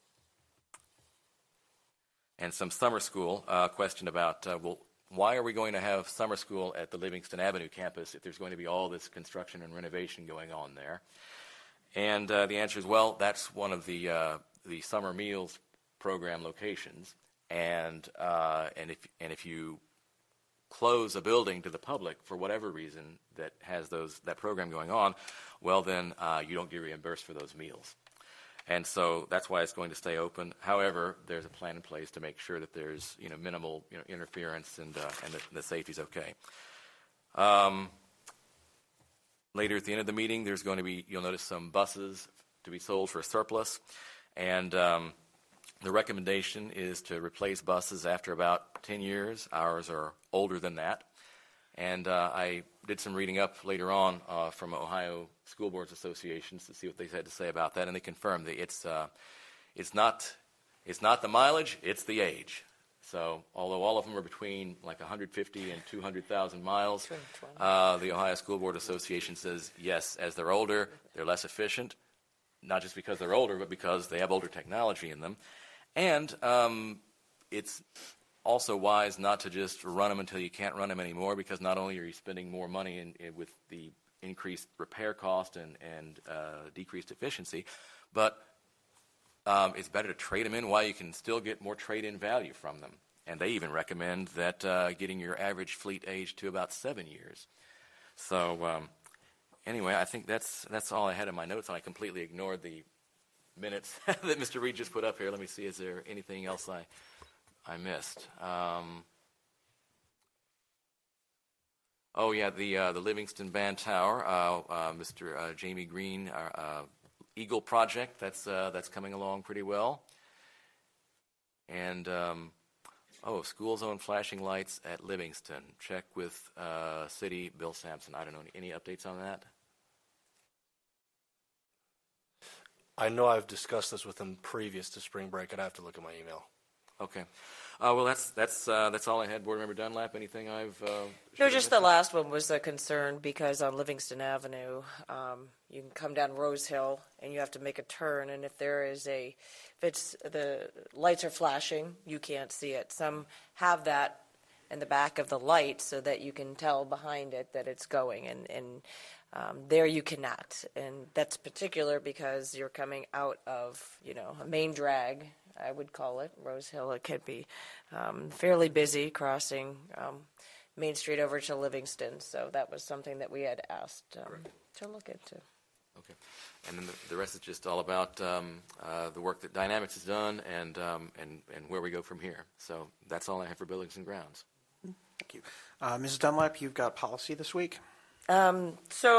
and some summer school uh, question about uh, well. Why are we going to have summer school at the Livingston Avenue campus if there's going to be all this construction and renovation going on there? And uh, the answer is, well, that's one of the uh, the summer meals program locations, and uh, and if and if you close a building to the public for whatever reason that has those that program going on, well then uh, you don't get reimbursed for those meals, and so that's why it's going to stay open. However, there's a plan in place to make sure that there's you know minimal you know interference and uh, and the, the safety's okay. Um, later at the end of the meeting, there's going to be you'll notice some buses to be sold for surplus, and um, the recommendation is to replace buses after about ten years. Ours are older than that. And uh, I did some reading up later on uh, from Ohio School Boards Associations to see what they had to say about that, and they confirmed that it's uh, it's not it's not the mileage, it's the age. So although all of them are between like one hundred fifty and two hundred thousand miles, uh, the Ohio School Board Association says yes, as they're older, they're less efficient, not just because they're older, but because they have older technology in them. And um, it's also wise not to just run them until you can't run them anymore, because not only are you spending more money in, in, with the increased repair cost and, and uh, decreased efficiency, but um, it's better to trade them in while you can still get more trade-in value from them. And they even recommend that uh, getting your average fleet age to about seven years. So um, anyway, I think that's that's all I had in my notes, and I completely ignored the minutes that Mister Reed just put up here. Let me see, is there anything else I I missed? Um, oh yeah, the uh, the Livingston Band Tower, uh, uh, Mister Uh, Jamie Green, our uh, Eagle project. That's uh, that's coming along pretty well. And um, oh, school zone flashing lights at Livingston. Check with uh, City Bill Sampson. I don't know any, any updates on that. I know I've discussed this with him previous to spring break. I'd have to look at my email. Okay. Uh, well, that's that's uh, that's all I had. Board Member Dunlap, anything I've uh, No, just the last one was a concern, because on Livingston Avenue, um, you can come down Rose Hill and you have to make a turn, and if there is a, if it's the lights are flashing, you can't see it. Some have that in the back of the light so that you can tell behind it that it's going, and and um, there you cannot, and that's particular because you're coming out of you know a main drag, I would call it, Rose Hill. It can be um, fairly busy crossing um, Main Street over to Livingston. So that was something that we had asked um, right. to look into. Okay. And then the, the rest is just all about um, uh, the work that Dynamics has done and, um, and, and where we go from here. So that's all I have for Buildings and Grounds. Thank you. Uh, Missus Dunlap, you've got policy this week. Um,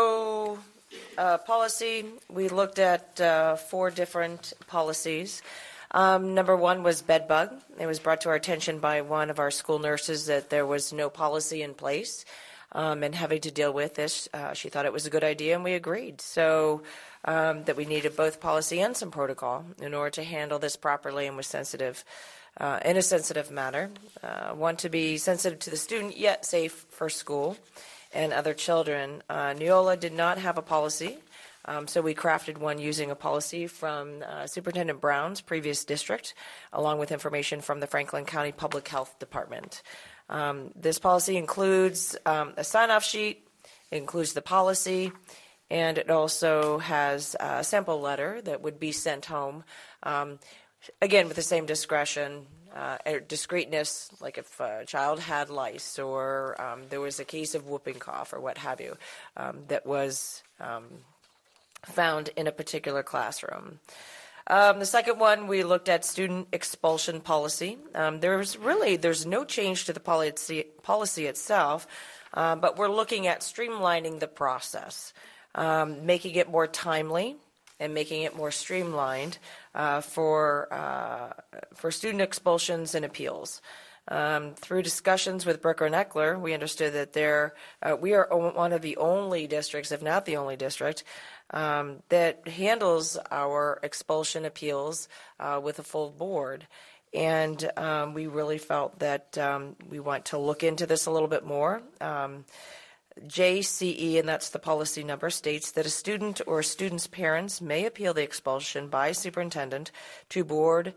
so uh, policy, we looked at uh, four different policies. Um, number one was bed bug. It was brought to our attention by one of our school nurses that there was no policy in place, um, and having to deal with this, uh, she thought it was a good idea, and we agreed. So um, that we needed both policy and some protocol in order to handle this properly and with sensitive, uh, in a sensitive manner. Uh, want to be sensitive to the student, yet safe for school and other children. Uh, Neola did not have a policy. Um, so we crafted one using a policy from uh, Superintendent Brown's previous district, along with information from the Franklin County Public Health Department. Um, this policy includes um, a sign-off sheet, it includes the policy, and it also has a sample letter that would be sent home, um, again with the same discretion, uh, or discreetness, like if a child had lice or um, there was a case of whooping cough or what have you, um, that was Um, found in a particular classroom. Um, the second one, we looked at student expulsion policy. Um, there's really, there's no change to the policy, policy itself, uh, but we're looking at streamlining the process, um, making it more timely and making it more streamlined uh, for, uh, for student expulsions and appeals. Um, through discussions with Brooker and Eckler, we understood that there, uh, we are one of the only districts, if not the only district, um, that handles our expulsion appeals uh, with a full board. And um, we really felt that um, we want to look into this a little bit more. Um, J C E, and that's the policy number, states that a student or a student's parents may appeal the expulsion by superintendent to board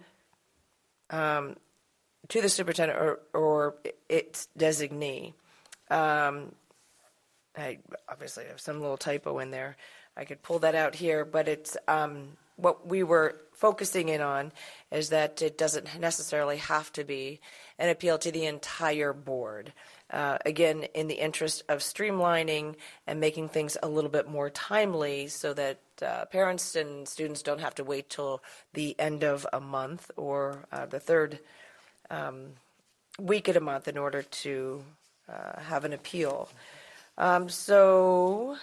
um, to the superintendent or, or its designee. Um, I obviously have some little typo in there. I could pull that out here, but it's um, what we were focusing in on is that it doesn't necessarily have to be an appeal to the entire board. Uh, again, in the interest of streamlining and making things a little bit more timely so that uh, parents and students don't have to wait till the end of a month or uh, the third um, week of a month in order to uh, have an appeal. Um, so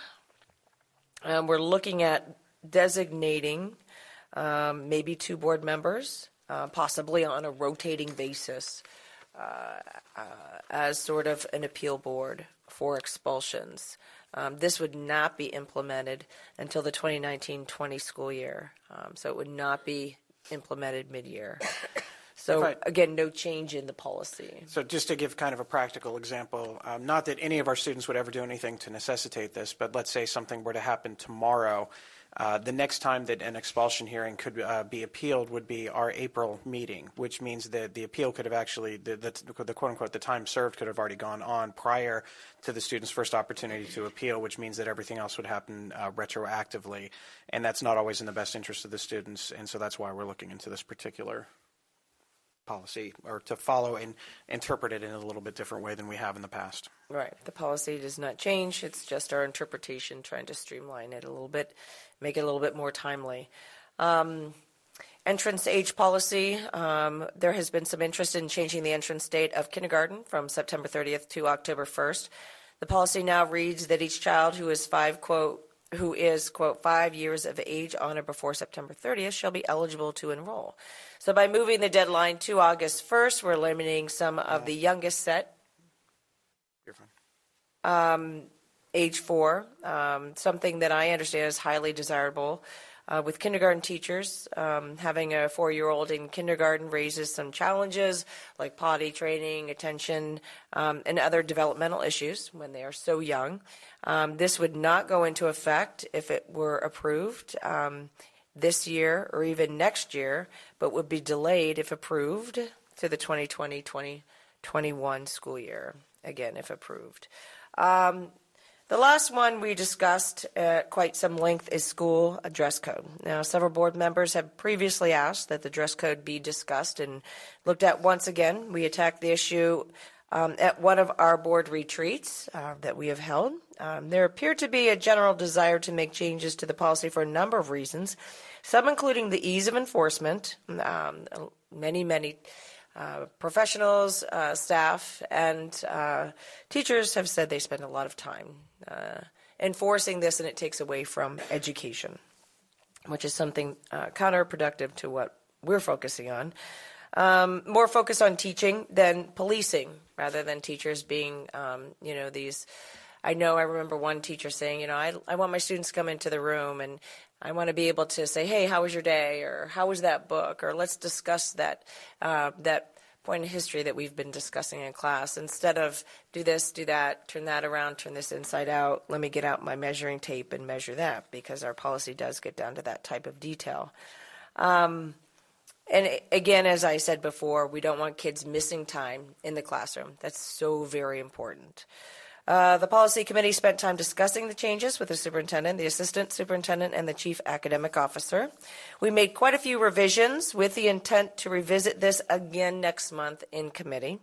um, we're looking at designating um, maybe two board members, uh, possibly on a rotating basis, uh, uh, as sort of an appeal board for expulsions. Um, this would not be implemented until the twenty nineteen twenty school year, um, so it would not be implemented mid-year. So, I, again, no change in the policy. So just to give kind of a practical example, um, not that any of our students would ever do anything to necessitate this, but let's say something were to happen tomorrow. Uh, the next time that an expulsion hearing could uh, be appealed would be our April meeting, which means that the appeal could have actually, the, the, the quote-unquote, the time served could have already gone on prior to the student's first opportunity to appeal, which means that everything else would happen uh, retroactively, and that's not always in the best interest of the students, and so that's why we're looking into this particular policy, or to follow and interpret it in a little bit different way than we have in the past. Right. The policy does not change. It's just our interpretation, trying to streamline it a little bit, make it a little bit more timely. Um, entrance age policy. Um, there has been some interest in changing the entrance date of kindergarten from September thirtieth to October first. The policy now reads that each child who is five, quote, who is, quote, five years of age on or before September thirtieth shall be eligible to enroll. So by moving the deadline to August first, we're eliminating some of the youngest set. You're fine. Um, age four, um, something that I understand is highly desirable. Uh, with kindergarten teachers, um, having a four-year-old in kindergarten raises some challenges like potty training, attention, um, and other developmental issues when they are so young. Um, this would not go into effect if it were approved um, this year or even next year, but would be delayed if approved to the twenty twenty twenty twenty-one school year, again, if approved. Um, The last one we discussed at quite some length is school dress code. Now, several board members have previously asked that the dress code be discussed and looked at once again. We attacked the issue um, at one of our board retreats uh, that we have held. Um, there appeared to be a general desire to make changes to the policy for a number of reasons, some including the ease of enforcement. Um, many, many Uh, professionals, uh, staff, and uh, teachers have said they spend a lot of time uh, enforcing this, and it takes away from education, which is something uh, counterproductive to what we're focusing on. Um, more focus on teaching than policing, rather than teachers being, um, you know, these. I know I remember one teacher saying, you know, I, I want my students to come into the room and I want to be able to say, hey, how was your day? Or how was that book? Or let's discuss that uh, that point in history that we've been discussing in class. Instead of do this, do that, turn that around, turn this inside out, let me get out my measuring tape and measure that, because our policy does get down to that type of detail. Um, and again, as I said before, we don't want kids missing time in the classroom. That's so very important. Uh, the policy committee spent time discussing the changes with the superintendent, the assistant superintendent, and the chief academic officer. We made quite a few revisions with the intent to revisit this again next month in committee.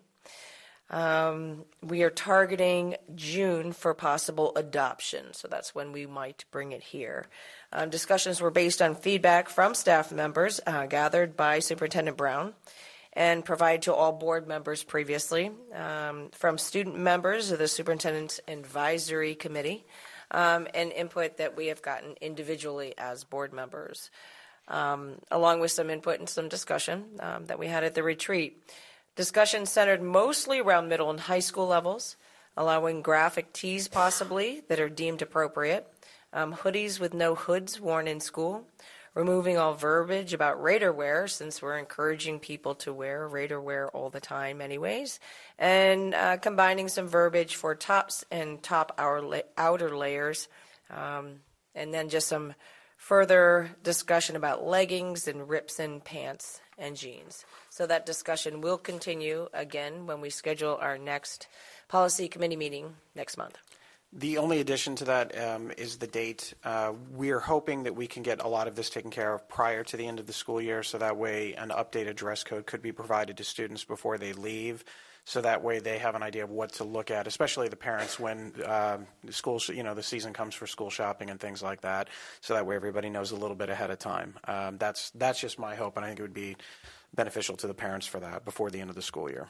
Um, we are targeting June for possible adoption, so that's when we might bring it here. Um, discussions were based on feedback from staff members uh, gathered by Superintendent Brown and provide to all board members previously, um, from student members of the Superintendent's Advisory Committee, um, and input that we have gotten individually as board members, um, along with some input and some discussion um, that we had at the retreat. Discussion centered mostly around middle and high school levels, allowing graphic tees possibly that are deemed appropriate, um, hoodies with no hoods worn in school, removing all verbiage about Raider wear, since we're encouraging people to wear Raider wear all the time anyways, and uh, combining some verbiage for tops and top outer layers, um, and then just some further discussion about leggings and rips in pants and jeans. So that discussion will continue again when we schedule our next policy committee meeting next month. The only addition to that um, is the date. Uh, we're hoping that we can get a lot of this taken care of prior to the end of the school year, so that way an updated dress code could be provided to students before they leave, so that way they have an idea of what to look at, especially the parents when uh, school, you know, the season comes for school shopping and things like that, so that way everybody knows a little bit ahead of time. Um, that's, that's just my hope, and I think it would be beneficial to the parents for that before the end of the school year.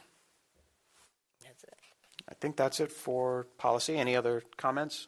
I think that's it for policy. Any other comments?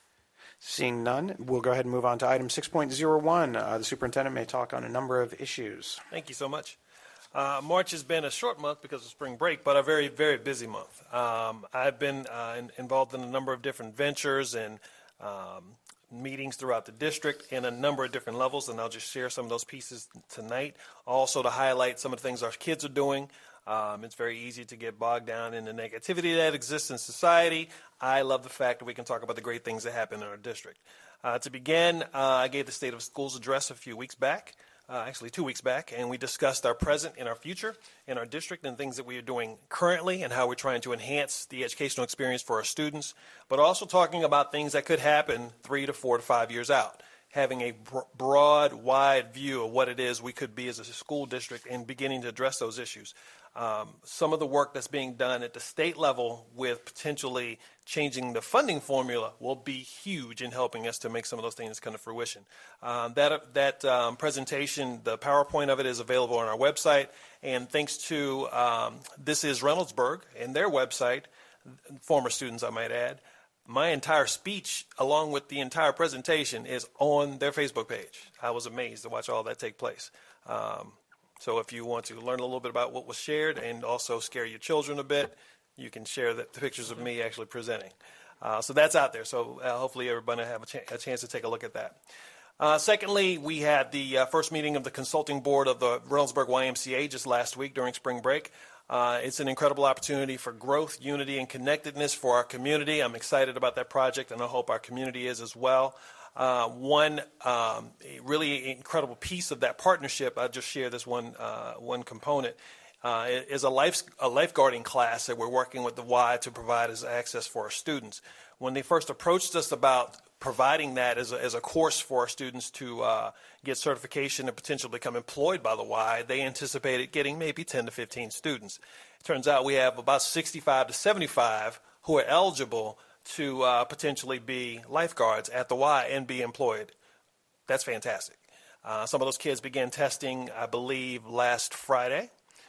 Seeing none, we'll go ahead and move on to item six point oh one. Uh, the superintendent may talk on a number of issues. Thank you so much. Uh, March has been a short month because of spring break, but a very, very busy month. Um, I've been uh, in, involved in a number of different ventures and um, meetings throughout the district in a number of different levels, and I'll just share some of those pieces tonight. Also to highlight some of the things our kids are doing. Um, it's very easy to get bogged down in the negativity that exists in society. I love the fact that we can talk about the great things that happen in our district. Uh, to begin, uh, I gave the State of Schools address a few weeks back, uh, actually two weeks back, and we discussed our present and our future in our district and things that we are doing currently and how we're trying to enhance the educational experience for our students, but also talking about things that could happen three to four to five years out. Having a broad, wide view of what it is we could be as a school district and beginning to address those issues. Um, some of the work that's being done at the state level with potentially changing the funding formula will be huge in helping us to make some of those things come to fruition. Um, that that um, presentation, the PowerPoint of it is available on our website, and thanks to um, This Is Reynoldsburg and their website, former students I might add, my entire speech, along with the entire presentation, is on their Facebook page. I was amazed to watch all that take place. Um, so if you want to learn a little bit about what was shared and also scare your children a bit, you can share the, the pictures of me actually presenting. Uh, so that's out there. So uh, hopefully everybody will have a, ch- a chance to take a look at that. Uh, secondly, we had the uh, first meeting of the consulting board of the Reynoldsburg Y M C A just last week during spring break. Uh, it's an incredible opportunity for growth, unity, and connectedness for our community. I'm excited about that project, and I hope our community is as well. Uh, one um, really incredible piece of that partnership, I'll just share this one uh, one component, uh, is a, life, a lifeguarding class that we're working with the Y to provide as access for our students. When they first approached us about providing that as a, as a course for our students to uh, get certification and potentially become employed by the Y, they anticipated getting maybe ten to fifteen students. It turns out we have about sixty-five to seventy-five who are eligible to uh, potentially be lifeguards at the Y and be employed. That's fantastic. Uh, some of those kids began testing, I believe, last Friday,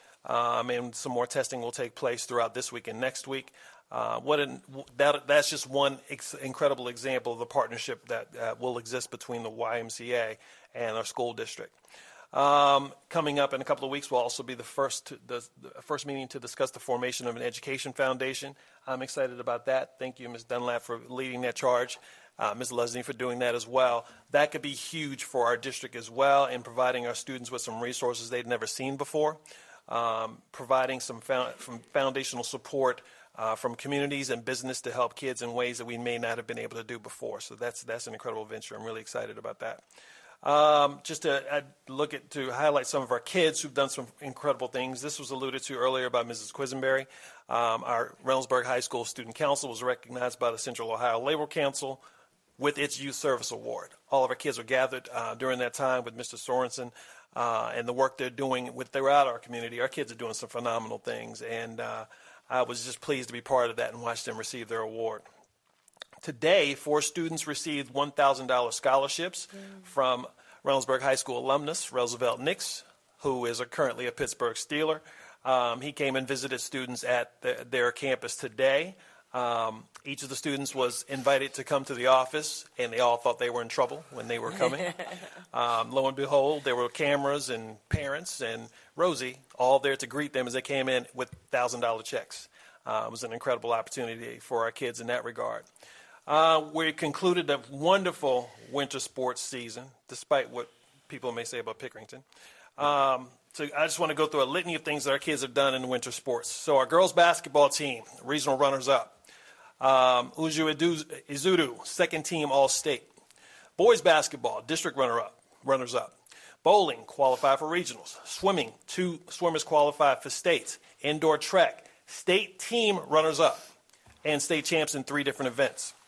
um, and some more testing will take place throughout this week and next week. Uh, what an, that, that's just one ex- incredible example of the partnership that uh, will exist between the Y M C A and our school district. Um, coming up in a couple of weeks will also be the first to, the, the first meeting to discuss the formation of an education foundation. I'm excited about that. Thank you, Miz Dunlap, for leading that charge. Uh, Miz Lesney for doing that as well. That could be huge for our district as well in providing our students with some resources they'd never seen before, um, providing some, found, some foundational support Uh, from communities and business to help kids in ways that we may not have been able to do before. So that's that's an incredible venture. I'm really excited about that. Um, just to I'd look at to highlight some of our kids who've done some incredible things. This was alluded to earlier by Missus Quisenberry. Um, our Reynoldsburg High School Student Council was recognized by the Central Ohio Labor Council with its Youth Service Award. All of our kids were gathered uh, during that time with Mister Sorensen uh, and the work they're doing with throughout our community. Our kids are doing some phenomenal things, and uh, I was just pleased to be part of that and watch them receive their award. Today, four students received one thousand dollars scholarships mm. from Reynoldsburg High School alumnus Roosevelt Nix, who is a, currently a Pittsburgh Steeler. Um, he came and visited students at the, their campus today. Um, each of the students was invited to come to the office, and they all thought they were in trouble when they were coming. um, lo and behold, there were cameras and parents and Rosie all there to greet them as they came in with one thousand dollars checks. Uh, it was an incredible opportunity for our kids in that regard. Uh, we concluded a wonderful winter sports season, despite what people may say about Pickerington. Um, so I just want to go through a litany of things that our kids have done in the winter sports. So our girls basketball team, regional runners-up. Um, Uju Izudu, second team All-State. Boys basketball, district runner-up, runners-up. Bowling, qualified for regionals. Swimming, two swimmers qualified for states. Indoor track, state team runners-up, and state champs in three different events.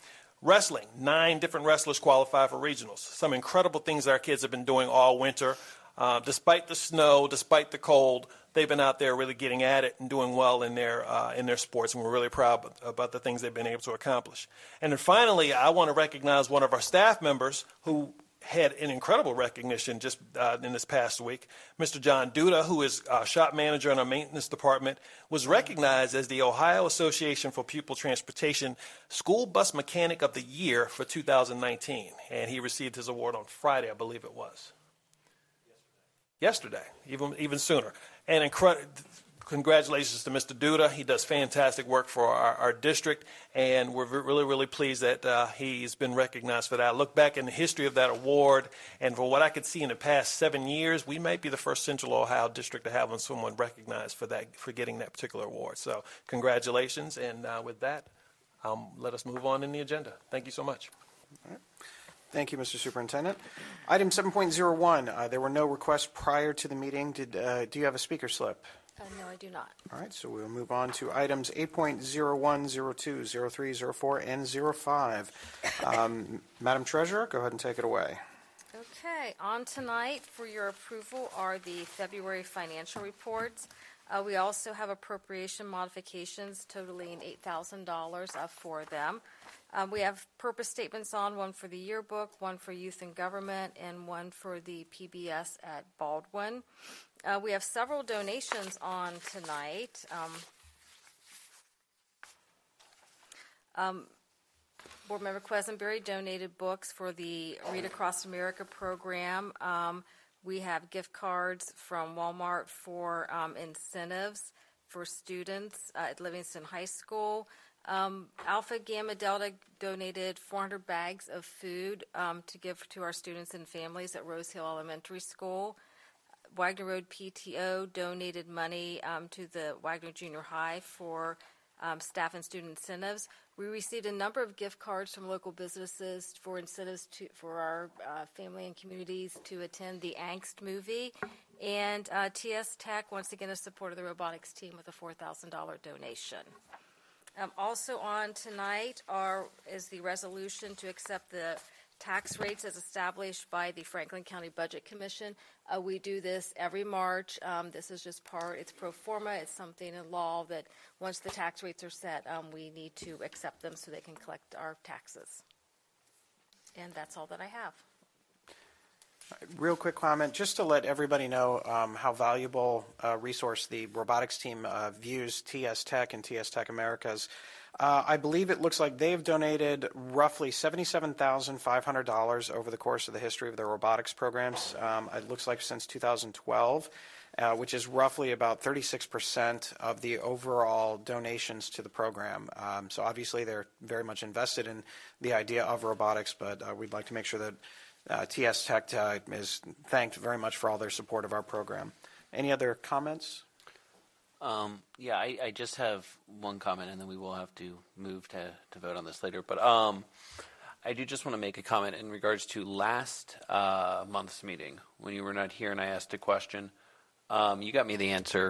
Wrestling, nine different wrestlers qualify for regionals. Some incredible things our kids have been doing all winter. Uh, despite the snow, despite the cold, they've been out there really getting at it and doing well in their uh, in their sports, and we're really proud about the things they've been able to accomplish. And then finally, I want to recognize one of our staff members who had an incredible recognition just uh, in this past week. Mister John Duda, who is uh, shop manager in our maintenance department, was recognized as the Ohio Association for Pupil Transportation School Bus Mechanic of the Year for two thousand nineteen, and he received his award on Friday, I believe it was. Yesterday, even even sooner. And incre- congratulations to Mister Duda. He does fantastic work for our, our district, and we're really, really pleased that uh, he's been recognized for that. I look back in the history of that award, and for what I could see in the past seven years, we might be the first Central Ohio district to have someone recognized for that, for getting that particular award. So congratulations, and uh, with that, um, let us move on in the agenda. Thank you so much. All right. Thank you, Mister Superintendent. Item seven point oh one, uh, there were no requests prior to the meeting. Did, uh, do you have a speaker slip? Uh, no, I do not. All right, so we'll move on to items eight point oh one, oh two, oh three, oh four, and oh five. Um, Madam Treasurer, go ahead and take it away. Okay, on tonight for your approval are the February financial reports. Uh, we also have appropriation modifications totaling eight thousand dollars uh, for them. Um, we have purpose statements on, one for the yearbook, one for youth and government, and one for the P B S at Baldwin. Uh, we have several donations on tonight. Um, um, Board Member Quesenberry donated books for the Read Across America program. Um, we have gift cards from Walmart for um, incentives for students uh, at Livingston High School. Um, Alpha Gamma Delta donated four hundred bags of food um, to give to our students and families at Rose Hill Elementary School. Wagner Road P T O donated money um, to the Wagner Junior High for um, staff and student incentives. We received a number of gift cards from local businesses for incentives to, for our uh, family and communities to attend the Angst movie. And uh, T S Tech, once again, in support of the robotics team with a four thousand dollars donation. Um, also on tonight are, is the resolution to accept the tax rates as established by the Franklin County Budget Commission. Uh, we do this every March. Um, this is just part, it's pro forma. It's something in law that once the tax rates are set, um, we need to accept them so they can collect our taxes. And that's all that I have. Real quick comment, just to let everybody know um, how valuable a resource the robotics team uh, views T S Tech and T S Tech Americas. Uh, I believe it looks like they've donated roughly seventy-seven thousand five hundred dollars over the course of the history of their robotics programs. Um, it looks like since two thousand twelve, uh, which is roughly about thirty-six percent of the overall donations to the program. Um, so obviously they're very much invested in the idea of robotics, but uh, we'd like to make sure that Uh, T S Tech uh, is thanked very much for all their support of our program. Any other comments? Um, yeah, I, I just have one comment, and then we will have to move to, to vote on this later. But um, I do just want to make a comment in regards to last uh, month's meeting when you were not here and I asked a question. Um, you got me the answer.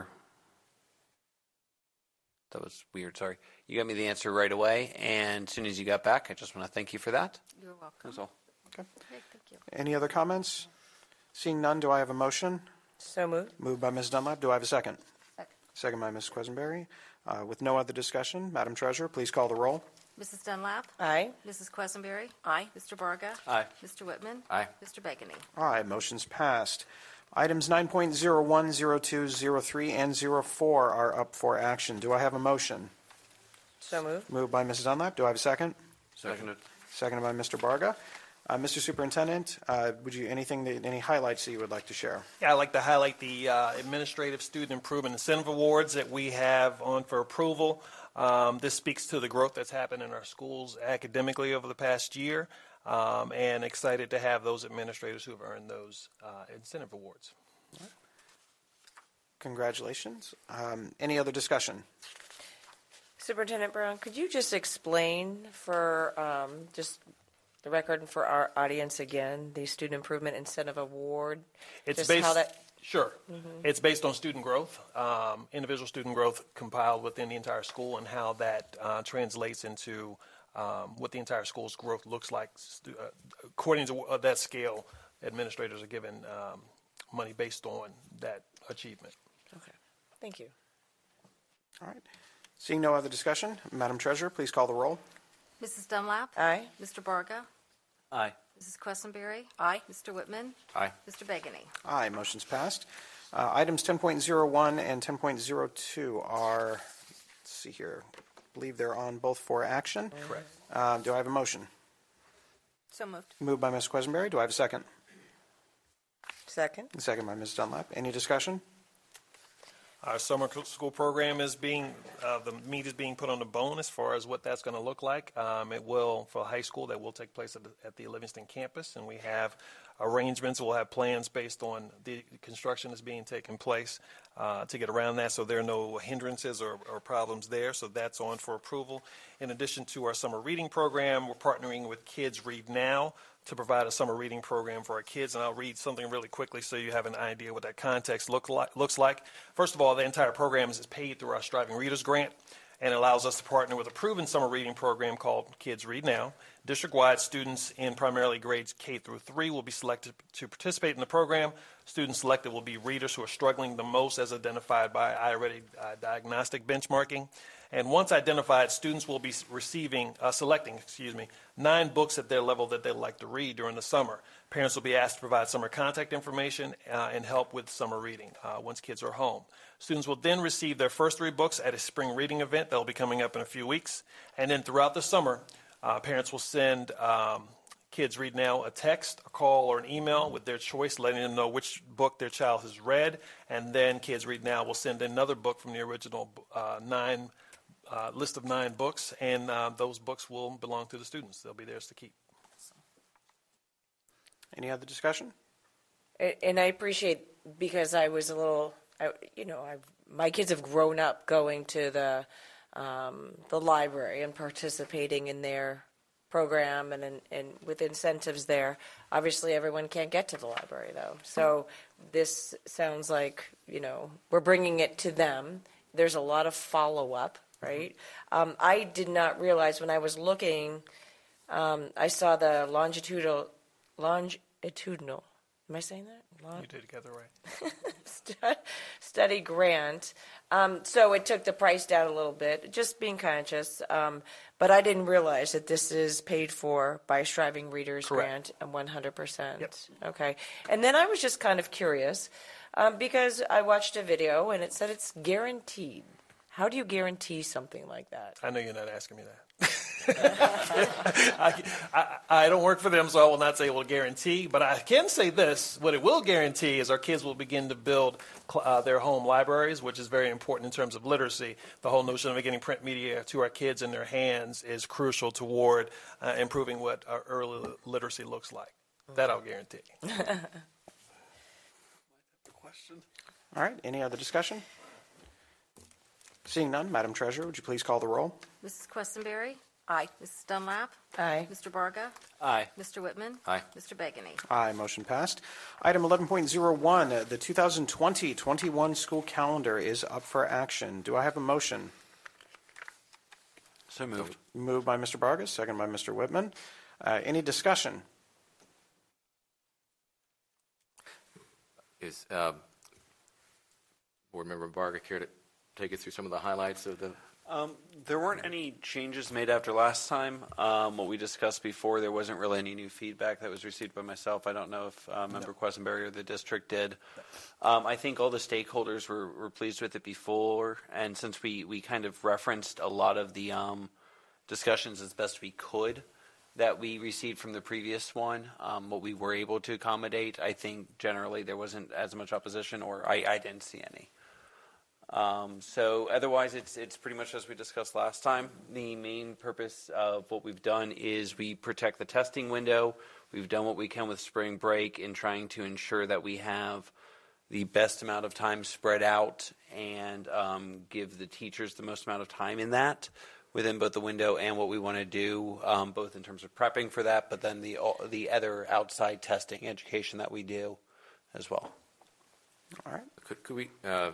That was weird, sorry. You got me the answer right away, and as soon as you got back, I just want to thank you for that. You're welcome. That's all. Okay. Okay, thank you. Any other comments? Seeing none, do I have a motion? So moved. Moved by Miz Dunlap. Do I have a second? Second. Second by Miz Quesenberry. Uh, with no other discussion, Madam Treasurer, please call the roll. Missus Dunlap? Aye. Missus Quesenberry? Aye. Mister Barga? Aye. Mister Whitman? Aye. Mister Begany? Aye, motion's passed. Items nine point oh one, oh two, oh three, and oh four are up for action. Do I have a motion? So moved. Moved by Missus Dunlap. Do I have a second? Seconded. Seconded by Mister Barga. Uh, Mister Superintendent, uh, would you anything that, any highlights that you would like to share? Yeah, I'd like to highlight the uh, Administrative Student Improvement Incentive Awards that we have on for approval. Um, this speaks to the growth that's happened in our schools academically over the past year, um, and excited to have those administrators who have earned those uh, incentive awards. Right. Congratulations. Um, any other discussion? Superintendent Brown, could you just explain for um, just the record and for our audience again, the Student Improvement Incentive Award? It's just based, how that. Sure. Mm-hmm. It's based on student growth, um, individual student growth compiled within the entire school, and how that uh, translates into um, what the entire school's growth looks like. Stu- uh, according to uh, that scale, administrators are given um, money based on that achievement. Okay. Thank you. All right. Seeing no other discussion, Madam Treasurer, please call the roll. Missus Dunlap. Aye. Mister Barga. Aye. Missus Quessenberry. Aye. Mister Whitman. Aye. Mister Begany. Aye, motion's passed. Uh, items ten point oh one and ten point oh two are, let's see here, I believe they're on both for action. Correct. Uh, do I have a motion? So moved. Moved by Miz Quesenberry. Do I have a second? Second. Second by Miz Dunlap. Any discussion? Our summer co- school program is being, uh, the meat is being put on the bone as far as what that's going to look like. Um, it will, for high school, that will take place at the, at the Livingston campus, and we have arrangements. We'll have plans based on the construction that's being taken place uh, to get around that, so there are no hindrances or, or problems there. So that's on for approval. In addition to our summer reading program, we're partnering with Kids Read Now to provide a summer reading program for our kids, and I'll read something really quickly so you have an idea what that context look like, looks like. First of all, the entire program is paid through our Striving Readers Grant, and it allows us to partner with a proven summer reading program called Kids Read Now. District-wide, students in primarily grades K through three will be selected to participate in the program. Students selected will be readers who are struggling the most as identified by iReady uh, diagnostic benchmarking. And once identified, students will be receiving, uh, selecting, excuse me, nine books at their level that they'd like to read during the summer. Parents will be asked to provide summer contact information uh, and help with summer reading uh, once kids are home. Students will then receive their first three books at a spring reading event that will be coming up in a few weeks. And then throughout the summer, uh, parents will send um, Kids Read Now a text, a call, or an email with their choice, letting them know which book their child has read. And then Kids Read Now will send another book from the original uh, nine Uh, list of nine books, and uh, those books will belong to the students. They'll be theirs to keep. Any other discussion? A- And I appreciate, because I was a little, I, you know, I, my kids have grown up going to the um, the library and participating in their program and, and and with incentives there. Obviously, everyone can't get to the library though, so this sounds like, you know, we're bringing it to them. There's a lot of follow up. Right. Um, I did not realize when I was looking, um, I saw the longitudinal, longitudinal, am I saying that? Long, You did it together right. stu- study grant. Um, so it took the price down a little bit, just being conscious. Um, but I didn't realize that this is paid for by Striving Readers Correct. Grant and one hundred percent. Yep. Okay. And then I was just kind of curious um, because I watched a video and it said it's guaranteed. How do you guarantee something like that? I know you're not asking me that. I, I, I don't work for them, so I will not say it will guarantee. But I can say this. What it will guarantee is our kids will begin to build uh, their home libraries, which is very important in terms of literacy. The whole notion of getting print media to our kids in their hands is crucial toward uh, improving what our early literacy looks like. That I'll guarantee. Question? All right. Any other discussion? Seeing none, Madam Treasurer, would you please call the roll? Missus Quessenberry. Aye. Missus Dunlap. Aye. Mister Barga. Aye. Mister Whitman. Aye. Mister Begany. Aye, motion passed. Item eleven point oh one, uh, the two thousand twenty twenty-one school calendar is up for action. Do I have a motion? So moved. Moved by Mister Vargas, second by Mister Whitman. Uh, any discussion? Is uh, Board Member Barga care to take us through some of the highlights of the? Um, there weren't any changes made after last time. Um, what we discussed before, there wasn't really any new feedback that was received by myself. I don't know if uh, Member no. Quesenberry or the district did. Um, I think all the stakeholders were, were pleased with it before, and since we, we kind of referenced a lot of the um, discussions as best we could that we received from the previous one, um, what we were able to accommodate, I think generally there wasn't as much opposition, or I, I didn't see any. Um, so otherwise, it's it's pretty much as we discussed last time. The main purpose of what we've done is we protect the testing window. We've done what we can with spring break in trying to ensure that we have the best amount of time spread out and um, give the teachers the most amount of time in that within both the window and what we want to do, um, both in terms of prepping for that, but then the the other outside testing education that we do as well. All right. Could, could we uh,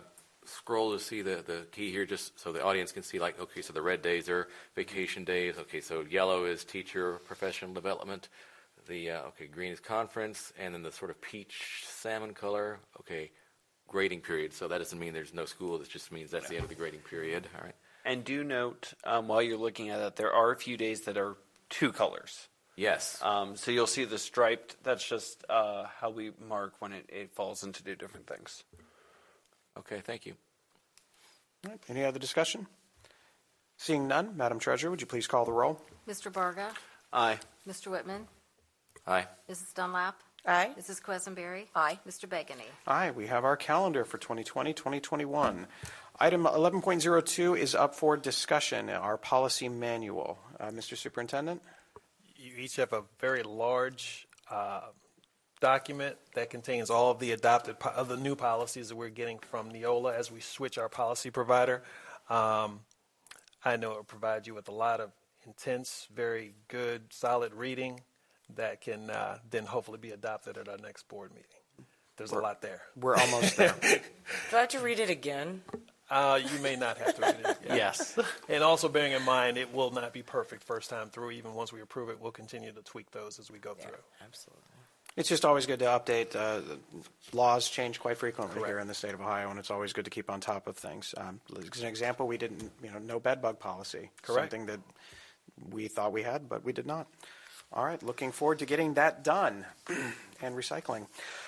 scroll to see the, the key here, just so the audience can see, like, okay, so the red days are vacation days. Okay, so yellow is teacher professional development. The, uh, okay, green is conference, and then the sort of peach salmon color, okay, grading period. So that doesn't mean there's no school. It just means that's the end of the grading period. All right. And do note, um, while you're looking at it, there are a few days that are two colors. Yes. Um, so you'll see the striped. That's just uh, how we mark when it, it falls into two different things. Okay, thank you. All right, any other discussion? Seeing none, Madam Treasurer, would you please call the roll? Mister Barga? Aye. Mister Whitman? Aye. Missus Dunlap? Aye. Missus Quesenberry? Aye. Mister Begany? Aye, we have our calendar for twenty twenty, twenty twenty-one. Item eleven point oh two is up for discussion, our policy manual. Uh, Mister Superintendent? You each have a very large uh, document that contains all of the adopted, po- of the new policies that we're getting from Neola as we switch our policy provider. Um, I know it will provide you with a lot of intense, very good, solid reading that can uh, then hopefully be adopted at our next board meeting. There's a lot there. We're almost there. Do I have to read it again? Uh, you may not have to read it again. Yes. And also bearing in mind, it will not be perfect first time through. Even once we approve it, we'll continue to tweak those as we go through. Absolutely. It's just always good to update. Uh, laws change quite frequently Correct. here in the state of Ohio, and it's always good to keep on top of things. Um, as an example, we didn't, you know, no bed bug policy. Correct. Something that we thought we had, but we did not. All right, looking forward to getting that done and recycling.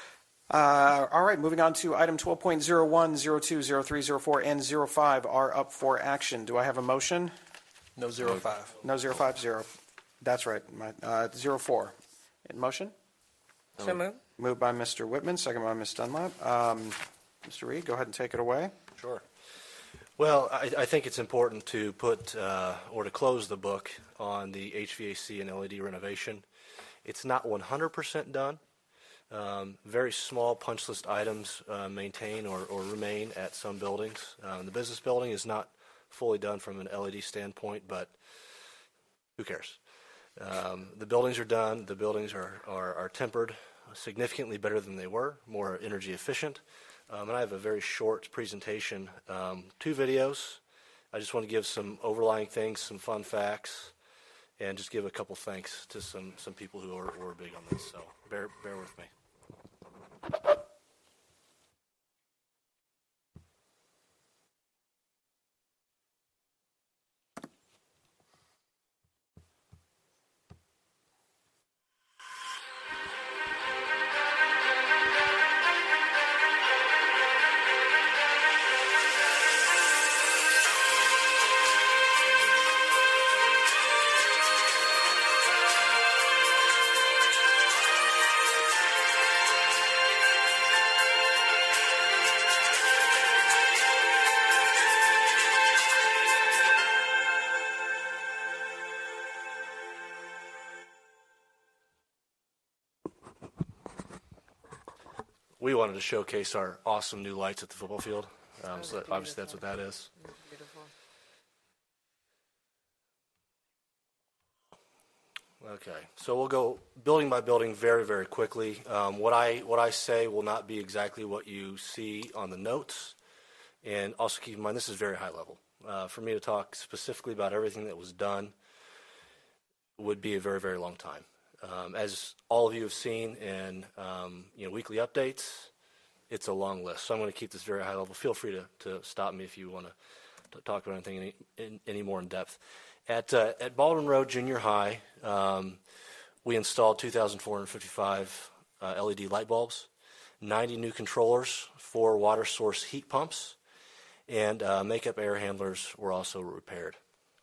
Uh, all right, moving on to item twelve point oh one, oh two, oh three, oh four, and oh five are up for action. Do I have a motion? No zero five. No, zero five zero. That's right. My, uh, zero four. In motion? So moved. Moved by Mister Whitman, second by Miz Dunlap. Um, Mister Reed, go ahead and take it away. Sure. Well, I, I think it's important to put uh, or to close the book on the H V A C and L E D renovation. It's not one hundred percent done. Um, very small punch list items uh, maintain or, or remain at some buildings. Um, the business building is not fully done from an L E D standpoint, but who cares? Um, the buildings are done. The buildings are, are, are tempered significantly better than they were, more energy efficient. Um, and I have a very short presentation, um, two videos. I just want to give some overlying things, some fun facts, and just give a couple thanks to some, some people who are, who are big on this. So bear, bear with me. We wanted to showcase our awesome new lights at the football field. Um, so that, obviously that's what that is. Beautiful. Okay, so we'll go building by building very, very quickly. Um, what I what I say will not be exactly what you see on the notes, and also keep in mind this is very high level. Uh, for me to talk specifically about everything that was done would be a very, very long time. Um, as all of you have seen in um, you know weekly updates, it's a long list. So I'm going to keep this very high level. Feel free to, to stop me if you want to talk about anything any, in, any more in depth. At uh, at Baldwin Road Junior High, um, we installed two thousand four hundred fifty-five uh, L E D light bulbs, ninety new controllers, four water source heat pumps, and uh, makeup air handlers were also repaired.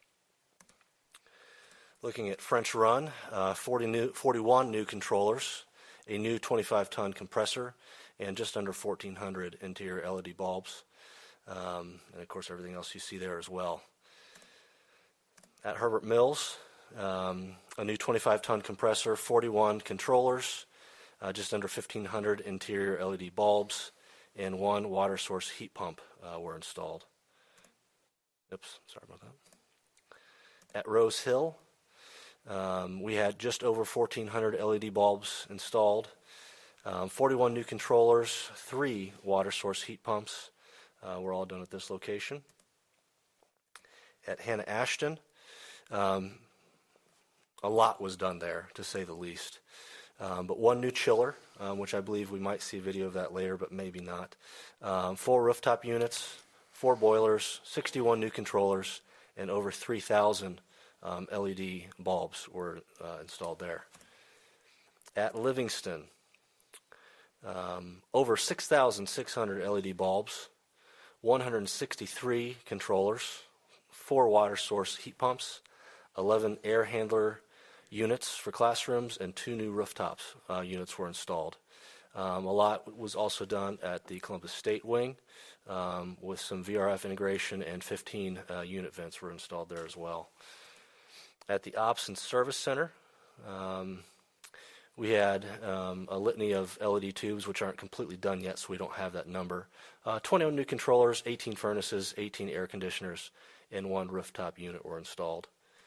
Looking at French Run, uh, forty new, forty-one new controllers, a new twenty-five ton compressor, and just under fourteen hundred interior L E D bulbs, um, and of course everything else you see there as well. At Herbert Mills, um, a new twenty-five ton compressor, forty-one controllers, uh, just under fifteen hundred interior L E D bulbs, and one water source heat pump uh, were installed. Oops, sorry about that. At Rose Hill, um, we had just over fourteen hundred L E D bulbs installed, um, forty-one new controllers, three water source heat pumps, uh, were all done at this location. At Hannah Ashton, um, a lot was done there, to say the least. Um, but one new chiller, um, which I believe we might see a video of that later, but maybe not. Um, four rooftop units, four boilers, sixty-one new controllers, and over three thousand um, L E D bulbs were uh, installed there. At Livingston, um, over six thousand six hundred L E D bulbs, one hundred sixty-three controllers, four water source heat pumps, eleven air handler units for classrooms, and two new rooftops uh, units were installed. Um, a lot was also done at the Columbus State Wing um, with some V R F integration, and fifteen uh, unit vents were installed there as well. At the Ops and Service Center, um, we had um, a litany of L E D tubes, which aren't completely done yet, so we don't have that number. Uh, twenty-one new controllers, eighteen furnaces, eighteen air conditioners, and one rooftop unit were installed.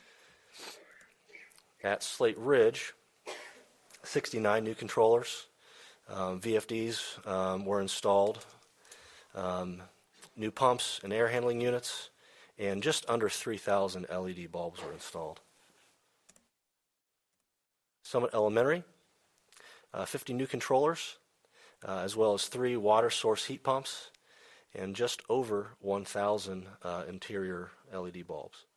At Slate Ridge, sixty-nine new controllers, um, V F Ds um, were installed, um, new pumps and air handling units, and just under three thousand L E D bulbs were installed. Summit Elementary, uh, fifty new controllers, uh, as well as three water source heat pumps, and just over one thousand uh, interior L E D bulbs.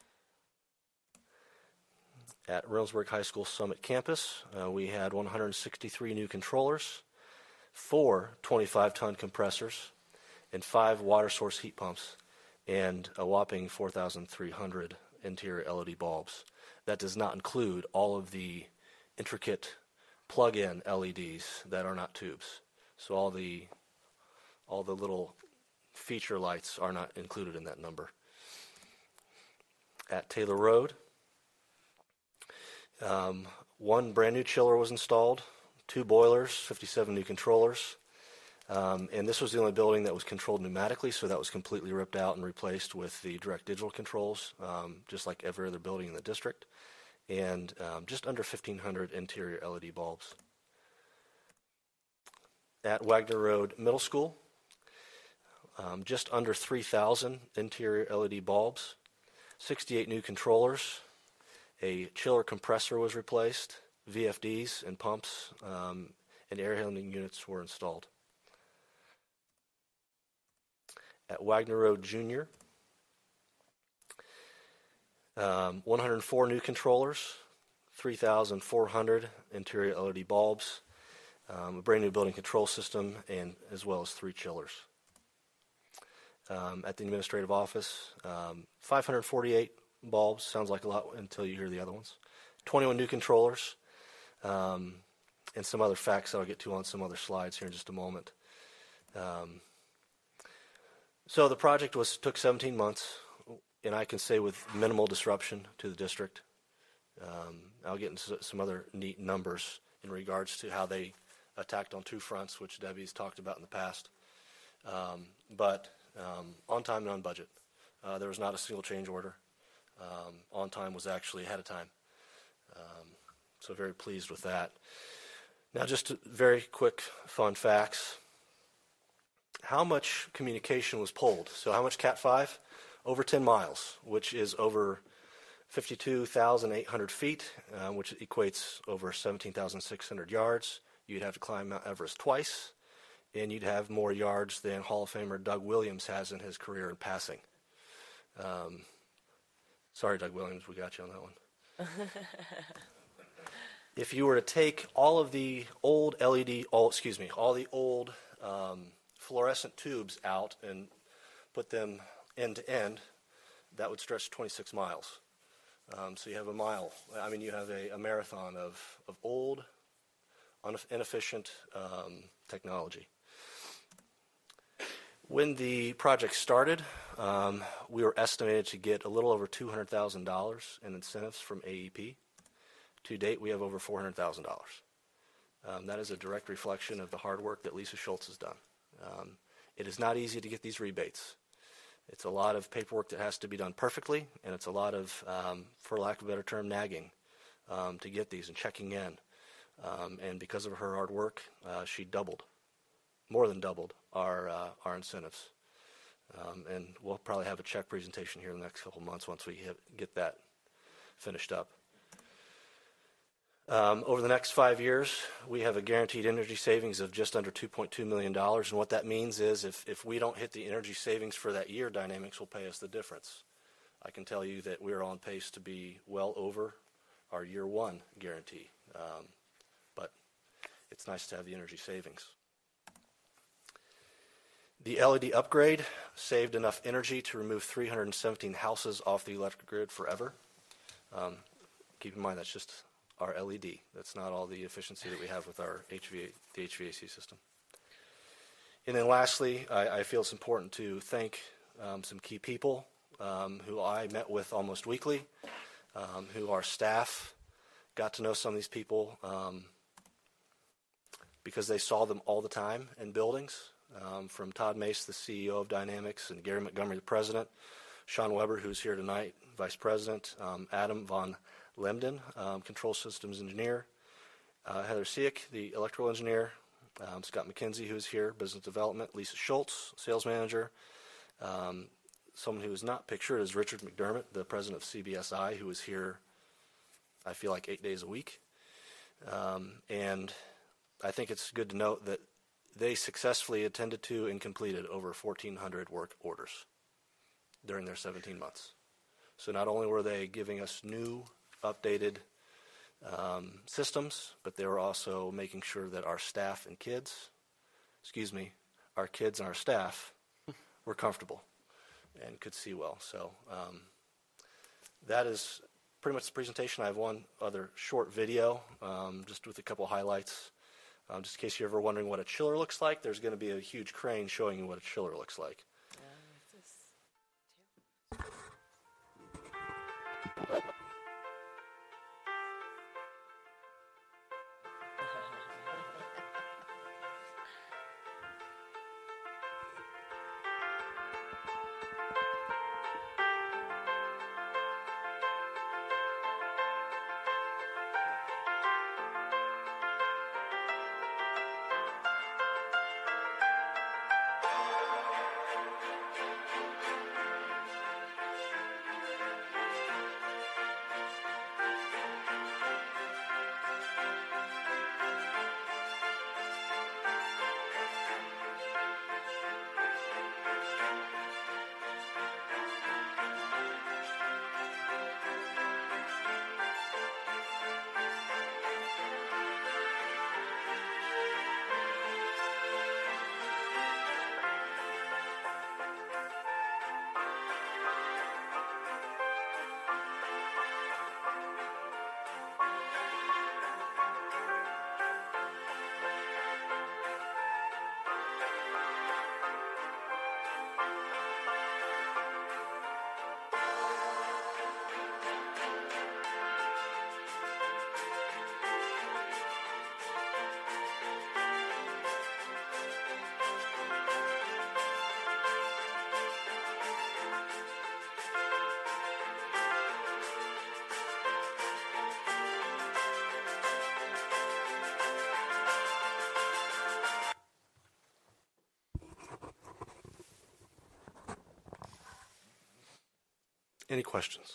At Reynoldsburg High School Summit Campus, uh, we had one hundred sixty-three new controllers, four twenty-five ton compressors, and five water source heat pumps, and a whopping four thousand three hundred interior L E D bulbs. That does not include all of the intricate plug-in L E Ds that are not tubes. So all the all the little feature lights are not included in that number. At Taylor Road, um, one brand new chiller was installed, two boilers, fifty-seven new controllers, um, and this was the only building that was controlled pneumatically, so that was completely ripped out and replaced with the direct digital controls, um, just like every other building in the district, and um, just under fifteen hundred interior L E D bulbs. At Wagner Road Middle School, um, just under three thousand interior L E D bulbs, sixty-eight new controllers, a chiller compressor was replaced, V F Ds and pumps um, and air handling units were installed. At Wagner Road Junior, um, one hundred four new controllers, three thousand four hundred interior L E D bulbs, um, a brand new building control system, and as well as three chillers. Um, at the administrative office, um, five hundred forty-eight bulbs, sounds like a lot until you hear the other ones. twenty-one new controllers, um, and some other facts that I'll get to on some other slides here in just a moment. Um, so the project was took seventeen months, and I can say with minimal disruption to the district. Um, I'll get into some other neat numbers in regards to how they attacked on two fronts, which Debbie's talked about in the past. Um, but um, on time and on budget. Uh, there was not a single change order. Um, on time was actually ahead of time. Um, so very pleased with that. Now just very quick fun facts. How much communication was pulled? So how much Cat five? Over ten miles, which is over fifty-two thousand eight hundred feet, uh, which equates over seventeen thousand six hundred yards. You'd have to climb Mount Everest twice, and you'd have more yards than Hall of Famer Doug Williams has in his career in passing. Um, sorry, Doug Williams, we got you on that one. If you were to take all of the old L E D, all, excuse me, all the old um, fluorescent tubes out and put them end to end, that would stretch twenty-six miles. Um, so you have a mile. I mean, you have a, a marathon of, of old, inefficient um, technology. When the project started, um, we were estimated to get a little over two hundred thousand dollars in incentives from A E P. To date, we have over four hundred thousand dollars. Um, that is a direct reflection of the hard work that Lisa Schultz has done. Um, it is not easy to get these rebates. It's a lot of paperwork that has to be done perfectly, and it's a lot of, um, for lack of a better term, nagging um, to get these and checking in. Um, and because of her hard work, uh, she doubled, more than doubled, our uh, our incentives. Um, and we'll probably have a check presentation here in the next couple of months once we hit, get that finished up. Um, over the next five years, we have a guaranteed energy savings of just under two point two million dollars. And what that means is if, if we don't hit the energy savings for that year, Dynamics will pay us the difference. I can tell you that we're on pace to be well over our year one guarantee. Um, but it's nice to have the energy savings. The L E D upgrade saved enough energy to remove three hundred seventeen houses off the electric grid forever. Um, keep in mind that's just our L E D. That's not all the efficiency that we have with our H V A, the H V A C system. And then lastly, I, I feel it's important to thank um, some key people um, who I met with almost weekly, um, who are staff. Got to know some of these people um, because they saw them all the time in buildings. Um, from Todd Mace, the C E O of Dynamics, and Gary Montgomery, the president, Sean Weber, who's here tonight, vice president, um, Adam von Lemden, um, control systems engineer, uh, Heather Siek, the electrical engineer, um, Scott McKenzie, who's here, business development, Lisa Schultz, sales manager. Um, someone who is not pictured is Richard McDermott, the president of C B S I, who is here, I feel like, eight days a week. Um, and I think it's good to note that they successfully attended to and completed over fourteen hundred work orders during their seventeen months. So not only were they giving us new, updated um, systems, but they were also making sure that our staff and kids, excuse me, our kids and our staff were comfortable and could see well. So um, that is pretty much the presentation. I have one other short video, um, just with a couple highlights. Um, just in case you're ever wondering what a chiller looks like, there's going to be a huge crane showing you what a chiller looks like. Any questions?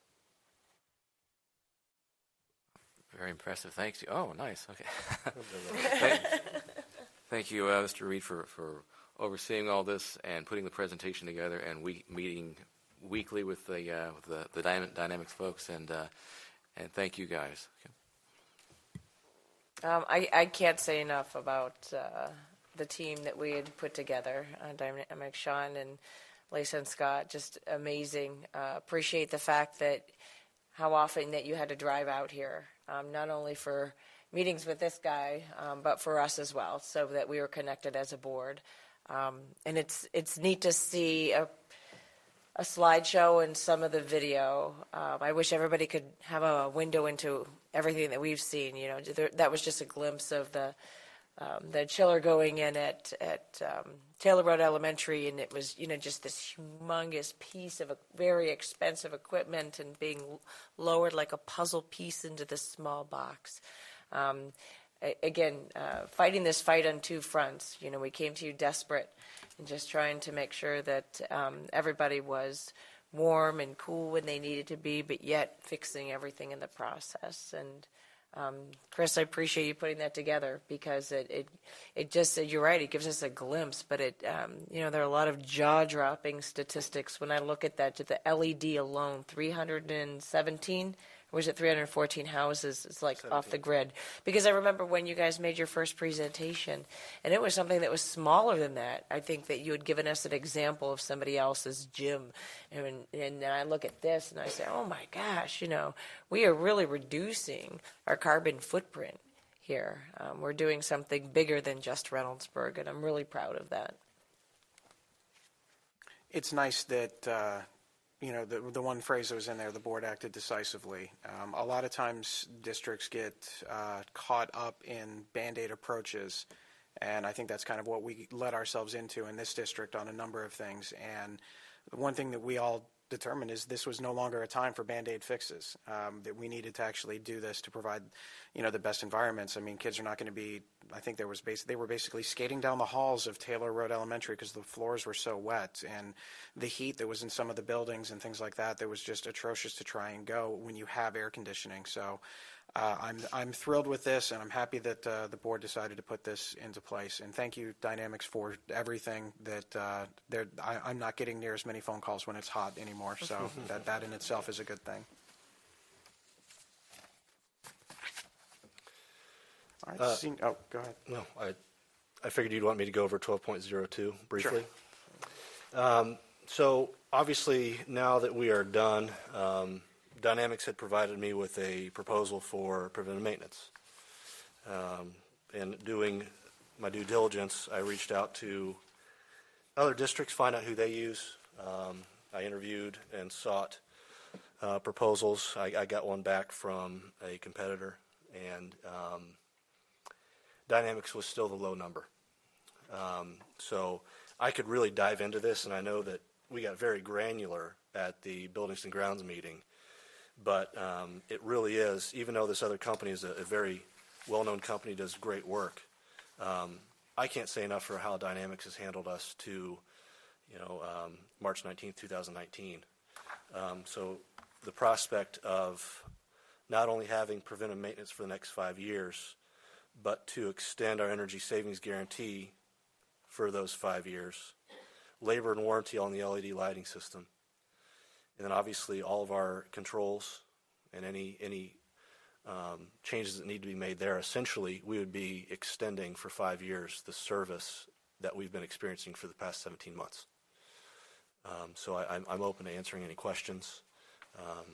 Very impressive. Thanks. Oh, nice. Okay. thank, thank you, uh, Mister Reed, for, for overseeing all this and putting the presentation together, and we meeting weekly with the uh, with the, the Dyna- Dynamics folks, and uh, and thank you guys. Okay. Um, I, I can't say enough about uh, the team that we had put together. Uh, Dynamics, Sean and Lisa and Scott, just amazing. Uh, appreciate the fact that how often that you had to drive out here, um, not only for meetings with this guy, um, but for us as well, so that we were connected as a board. Um, and it's it's neat to see a, a slideshow and some of the video. Um, I wish everybody could have a window into everything that we've seen. You know, there, that was just a glimpse of the um, the chiller going in at at um, Taylor Road Elementary, and it was, you know, just this humongous piece of a very expensive equipment and being lowered like a puzzle piece into this small box. Um, again, uh, fighting this fight on two fronts. You know, we came to you desperate and just trying to make sure that um, everybody was warm and cool when they needed to be, but yet fixing everything in the process. And um, Chris, I appreciate you putting that together, because it it, it just, you're right, it gives us a glimpse, but it, um, you know, there are a lot of jaw-dropping statistics when I look at that. Just the L E D alone, three hundred seventeen, or was it three hundred fourteen houses? It's like off the grid. Because I remember when you guys made your first presentation, and it was something that was smaller than that. I think that you had given us an example of somebody else's gym. And, and then I look at this and I say, oh my gosh, you know, we are really reducing our carbon footprint here. Um, we're doing something bigger than just Reynoldsburg, and I'm really proud of that. It's nice that, uh, you know, the, the one phrase that was in there, the board acted decisively. Um, a lot of times districts get uh, caught up in Band-Aid approaches, and I think that's kind of what we led ourselves into in this district on a number of things. And one thing that we all determined is this was no longer a time for Band-Aid fixes, um, that we needed to actually do this to provide, you know, the best environments. I mean, kids are not going to be, I think there was bas- they were basically skating down the halls of Taylor Road Elementary because the floors were so wet, and the heat that was in some of the buildings and things like that, that was just atrocious to try and go when you have air conditioning. So uh, I'm I'm thrilled with this, and I'm happy that uh, the board decided to put this into place. And thank you, Dynamics, for everything that uh, they're, I, I'm not getting near as many phone calls when it's hot anymore. So that, that in itself is a good thing. All right, Uh, seen, oh, go ahead. No, I, I figured you'd want me to go over twelve point oh two briefly. Sure. Um, so obviously, now that we are done, um, Dynamics had provided me with a proposal for preventive maintenance. Um, and doing my due diligence, I reached out to other districts, find out who they use. Um, I interviewed and sought uh, proposals. I, I got one back from a competitor, and um, Dynamics was still the low number. Um, so I could really dive into this, and I know that we got very granular at the Buildings and Grounds meeting, but um, it really is, even though this other company is a, a very well-known company, does great work, um, I can't say enough for how Dynamics has handled us to, you know, um, March nineteenth, two thousand nineteen. Um, so the prospect of not only having preventive maintenance for the next five years, but to extend our energy savings guarantee for those five years, labor and warranty on the L E D lighting system, and then obviously all of our controls and any any um, changes that need to be made there. Essentially, we would be extending for five years the service that we've been experiencing for the past seventeen months. Um, so I, I'm, I'm open to answering any questions. Um,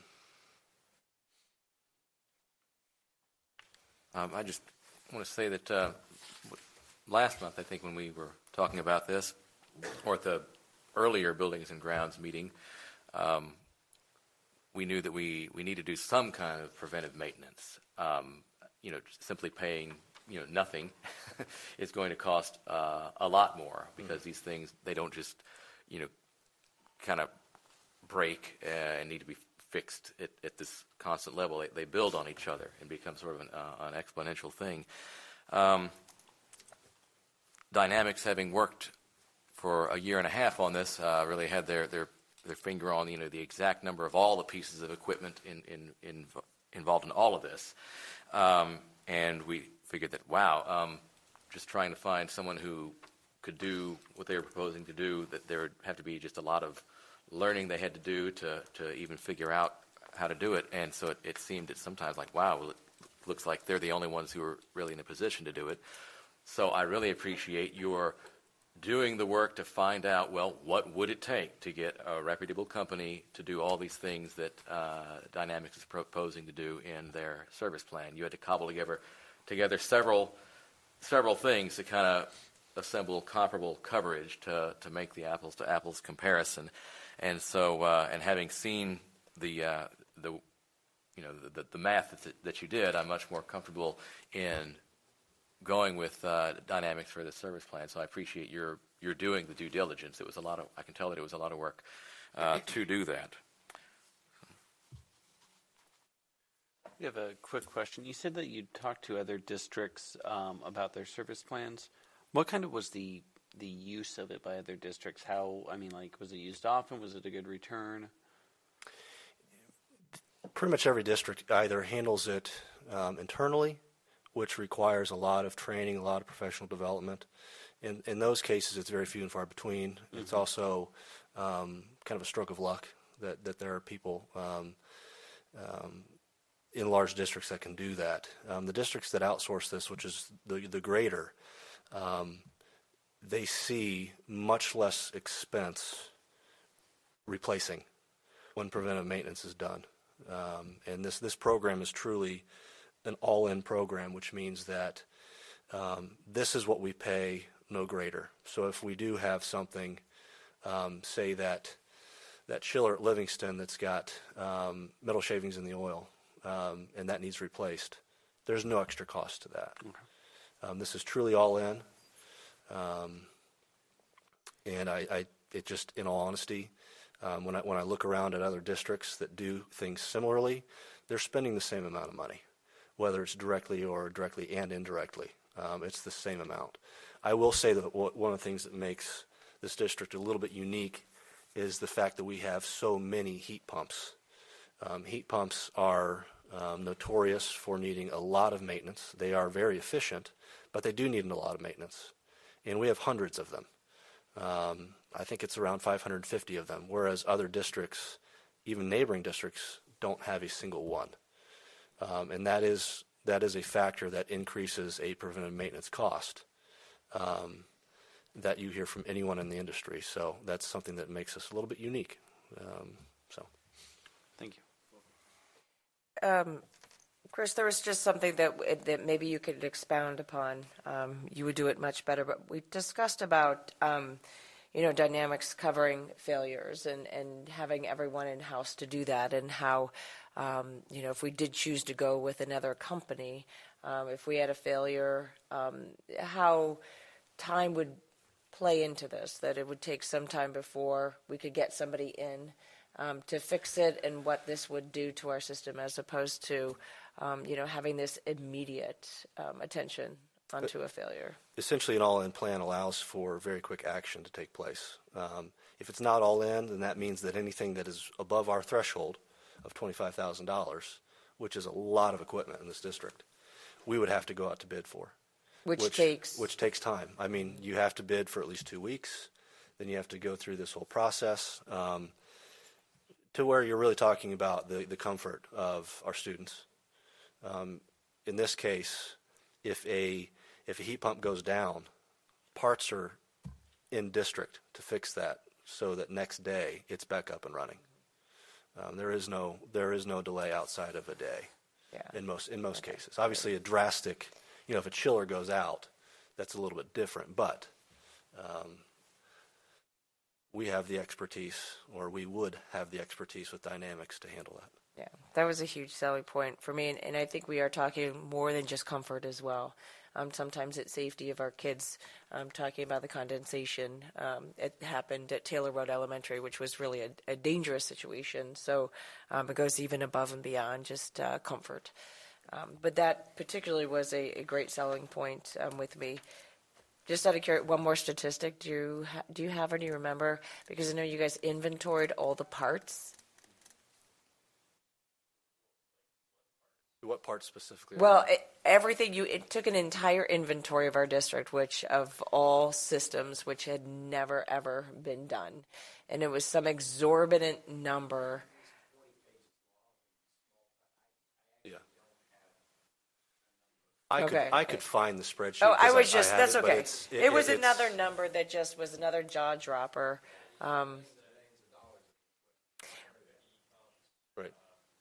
Um, I just want to say that uh, last month, I think when we were talking about this, or at the earlier Buildings and Grounds meeting, um, we knew that we, we need to do some kind of preventive maintenance. Um, you know, simply paying, you know, nothing is going to cost uh, a lot more, because mm-hmm. these things, they don't just, you know, kind of break uh, and need to be fixed at, at this constant level. They, they build on each other and become sort of an, uh, an exponential thing. Um, Dynamics, having worked for a year and a half on this, uh, really had their, their their finger on, you know, the exact number of all the pieces of equipment in, in, in involved in all of this. Um, and we figured that, wow, um, just trying to find someone who could do what they were proposing to do, that there would have to be just a lot of learning they had to do to, to even figure out how to do it. And so it, it seemed that sometimes like, wow, well, it looks like they're the only ones who are really in a position to do it. So I really appreciate your doing the work to find out, well, what would it take to get a reputable company to do all these things that uh, Dynamics is proposing to do in their service plan. You had to cobble together, together several several things to kind of assemble comparable coverage to, to make the apples to apples comparison. And so, uh, and having seen the uh, the you know the, the math that, that you did, I'm much more comfortable in going with uh, Dynamics for the service plan. So I appreciate your your doing the due diligence. It was a lot of I can tell that it was a lot of work uh, to do that. We have a quick question. You said that you talked to other districts um, about their service plans. What kind of was the the use of it by other districts? How, I mean, like, was it used often? Was it a good return? Pretty much every district either handles it um, internally, which requires a lot of training, a lot of professional development. In, in those cases, it's very few and far between. Mm-hmm. It's also um, kind of a stroke of luck that, that there are people um, um, in large districts that can do that. Um, the districts that outsource this, which is the, the greater, um, they see much less expense replacing when preventive maintenance is done. Um, and this, this program is truly an all-in program, which means that um, this is what we pay, no greater. So if we do have something, um, say that that chiller at Livingston that's got um, metal shavings in the oil, um, and that needs replaced, there's no extra cost to that. Okay. Um, this is truly all-in, um, and I, I, it just, in all honesty, um, when I when I look around at other districts that do things similarly, they're spending the same amount of money, whether it's directly or directly and indirectly. Um, it's the same amount. I will say that one of the things that makes this district a little bit unique is the fact that we have so many heat pumps. Um, heat pumps are um, notorious for needing a lot of maintenance. They are very efficient, but they do need a lot of maintenance. And we have hundreds of them. Um, I think it's around five hundred fifty of them, whereas other districts, even neighboring districts, don't have a single one. Um, and that is that is a factor that increases a preventive maintenance cost um, that you hear from anyone in the industry. So that's something that makes us a little bit unique. Um, so, thank you. Um, Chris, there was just something that that maybe you could expound upon. Um, you would do it much better, but we discussed about um, you know, Dynamics covering failures and, and having everyone in-house to do that, and how um, you know, if we did choose to go with another company, um, if we had a failure, um, how time would play into this, that it would take some time before we could get somebody in um, to fix it, and what this would do to our system, as opposed to um, you know, having this immediate um, attention onto a failure. Essentially, an all-in plan allows for very quick action to take place. Um, if it's not all-in, then that means that anything that is above our threshold of twenty-five thousand dollars, which is a lot of equipment in this district, we would have to go out to bid for. Which, which takes? Which takes time. I mean, you have to bid for at least two weeks. Then you have to go through this whole process um, to where you're really talking about the, the comfort of our students. Um, in this case, if a if a heat pump goes down, parts are in district to fix that, so that next day it's back up and running. Um, there is no there is no delay outside of a day. Yeah. In most in most okay. cases, obviously a drastic, you know, if a chiller goes out, that's a little bit different. But um, we have the expertise, or we would have the expertise with Dynamics to handle that. Yeah, that was a huge selling point for me, and, and I think we are talking more than just comfort as well. Um, sometimes it's safety of our kids. Um, talking about the condensation, um, it happened at Taylor Road Elementary, which was really a, a dangerous situation. So um, it goes even above and beyond just uh, comfort. Um, but that particularly was a, a great selling point um, with me. Just out of curiosity, one more statistic. Do you ha- do you have or do you remember? Because I know you guys inventoried all the parts. What parts specifically? Well, it, everything you it took an entire inventory of our district, which of all systems, which had never ever been done, and it was some exorbitant number. Yeah, I okay. could I could find the spreadsheet. Oh, I was just I that's it, okay. It, it was it, another number that just was another jaw dropper. Um, right.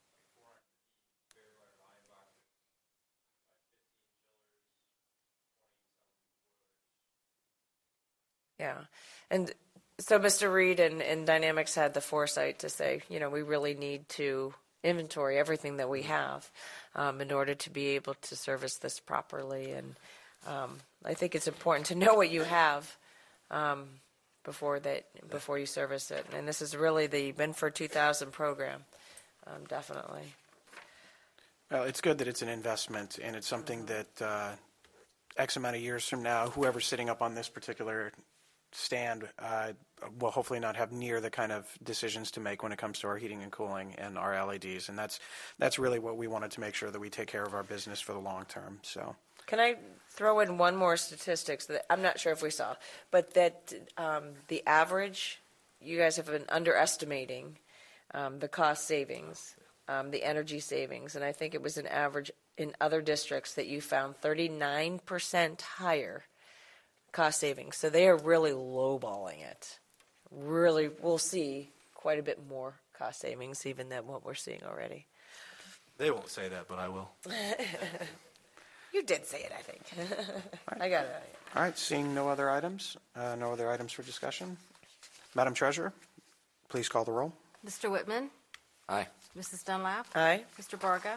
Yeah. And so Mister Reed and, and Dynamics had the foresight to say, you know, we really need to inventory everything that we have um, in order to be able to service this properly. And um, I think it's important to know what you have um, before that before you service it. And this is really the Binford two thousand program, um, definitely. Well, it's good that it's an investment, and it's something that uh, X amount of years from now, whoever's sitting up on this particular stand uh, will hopefully not have near the kind of decisions to make when it comes to our heating and cooling and our L E Ds. And that's that's really what we wanted to make sure that we take care of our business for the long term. So, Can I throw in one more statistics that I'm not sure if we saw, but that um, the average, you guys have been underestimating um, the cost savings, um, the energy savings, and I think it was an average in other districts that you found thirty-nine percent higher cost savings. So they are really lowballing it. Really, we'll see quite a bit more cost savings even than what we're seeing already. They won't say that, but I will. You did say it, I think. I got it. all right, seeing no other items, uh, no other items for discussion. Madam Treasurer, please call the roll. Mister Whitman? Aye. Missus Dunlap? Aye. Mister Barga?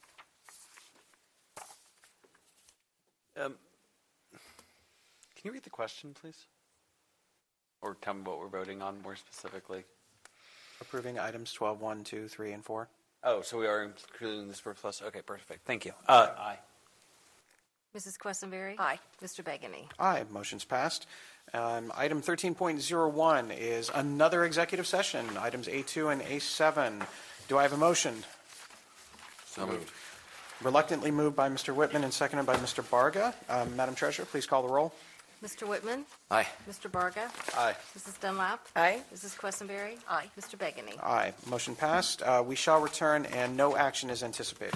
Um, can you read the question, please? Or tell me what we're voting on more specifically? Approving items twelve, one, two, three, and four. Oh, so we are including the surplus. Okay, perfect. Thank you. Uh, aye. Missus Quessenberry? Aye. Mister Begany? Aye, motion's passed. Um, Item thirteen point oh one is another executive session, items A two and A seven. Do I have a motion? So moved. Reluctantly moved by Mister Whitman and seconded by Mister Barga. Um, Madam Treasurer, please call the roll. Mister Whitman? Aye. Mister Barga? Aye. Missus Dunlap? Aye. Missus Quessenberry? Aye. Mister Begany? Aye, motion passed. Uh, We shall return, and no action is anticipated.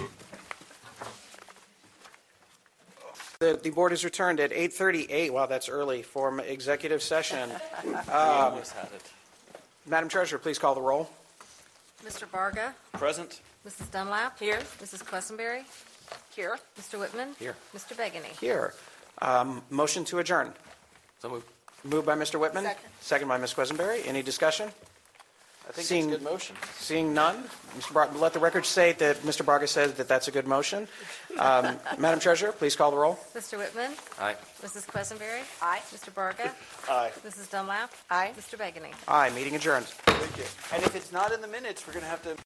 The, the board is returned at eight thirty-eight. Wow, that's early for executive session. we almost had it. Madam Treasurer, please call the roll. Mister Barga? Present. Missus Dunlap? Here. Missus Quessenberry? Here. Mister Whitman? Here. Mister Begany? Here. Um, Motion to adjourn. So moved. Moved by Mister Whitman. Second. Second by Miz Quessenberry. Any discussion? I think Seeing- it's a good motion. Seeing none, Mister Bar- let the record say that Mister Barga says that that's a good motion. Um, Madam Treasurer, please call the roll. Mister Whitman? Aye. Missus Quessenberry? Aye. Mister Barga? Aye. Missus Dunlap? Aye. Mister Begany? Aye, meeting adjourned. And if it's not in the minutes, we're going to have to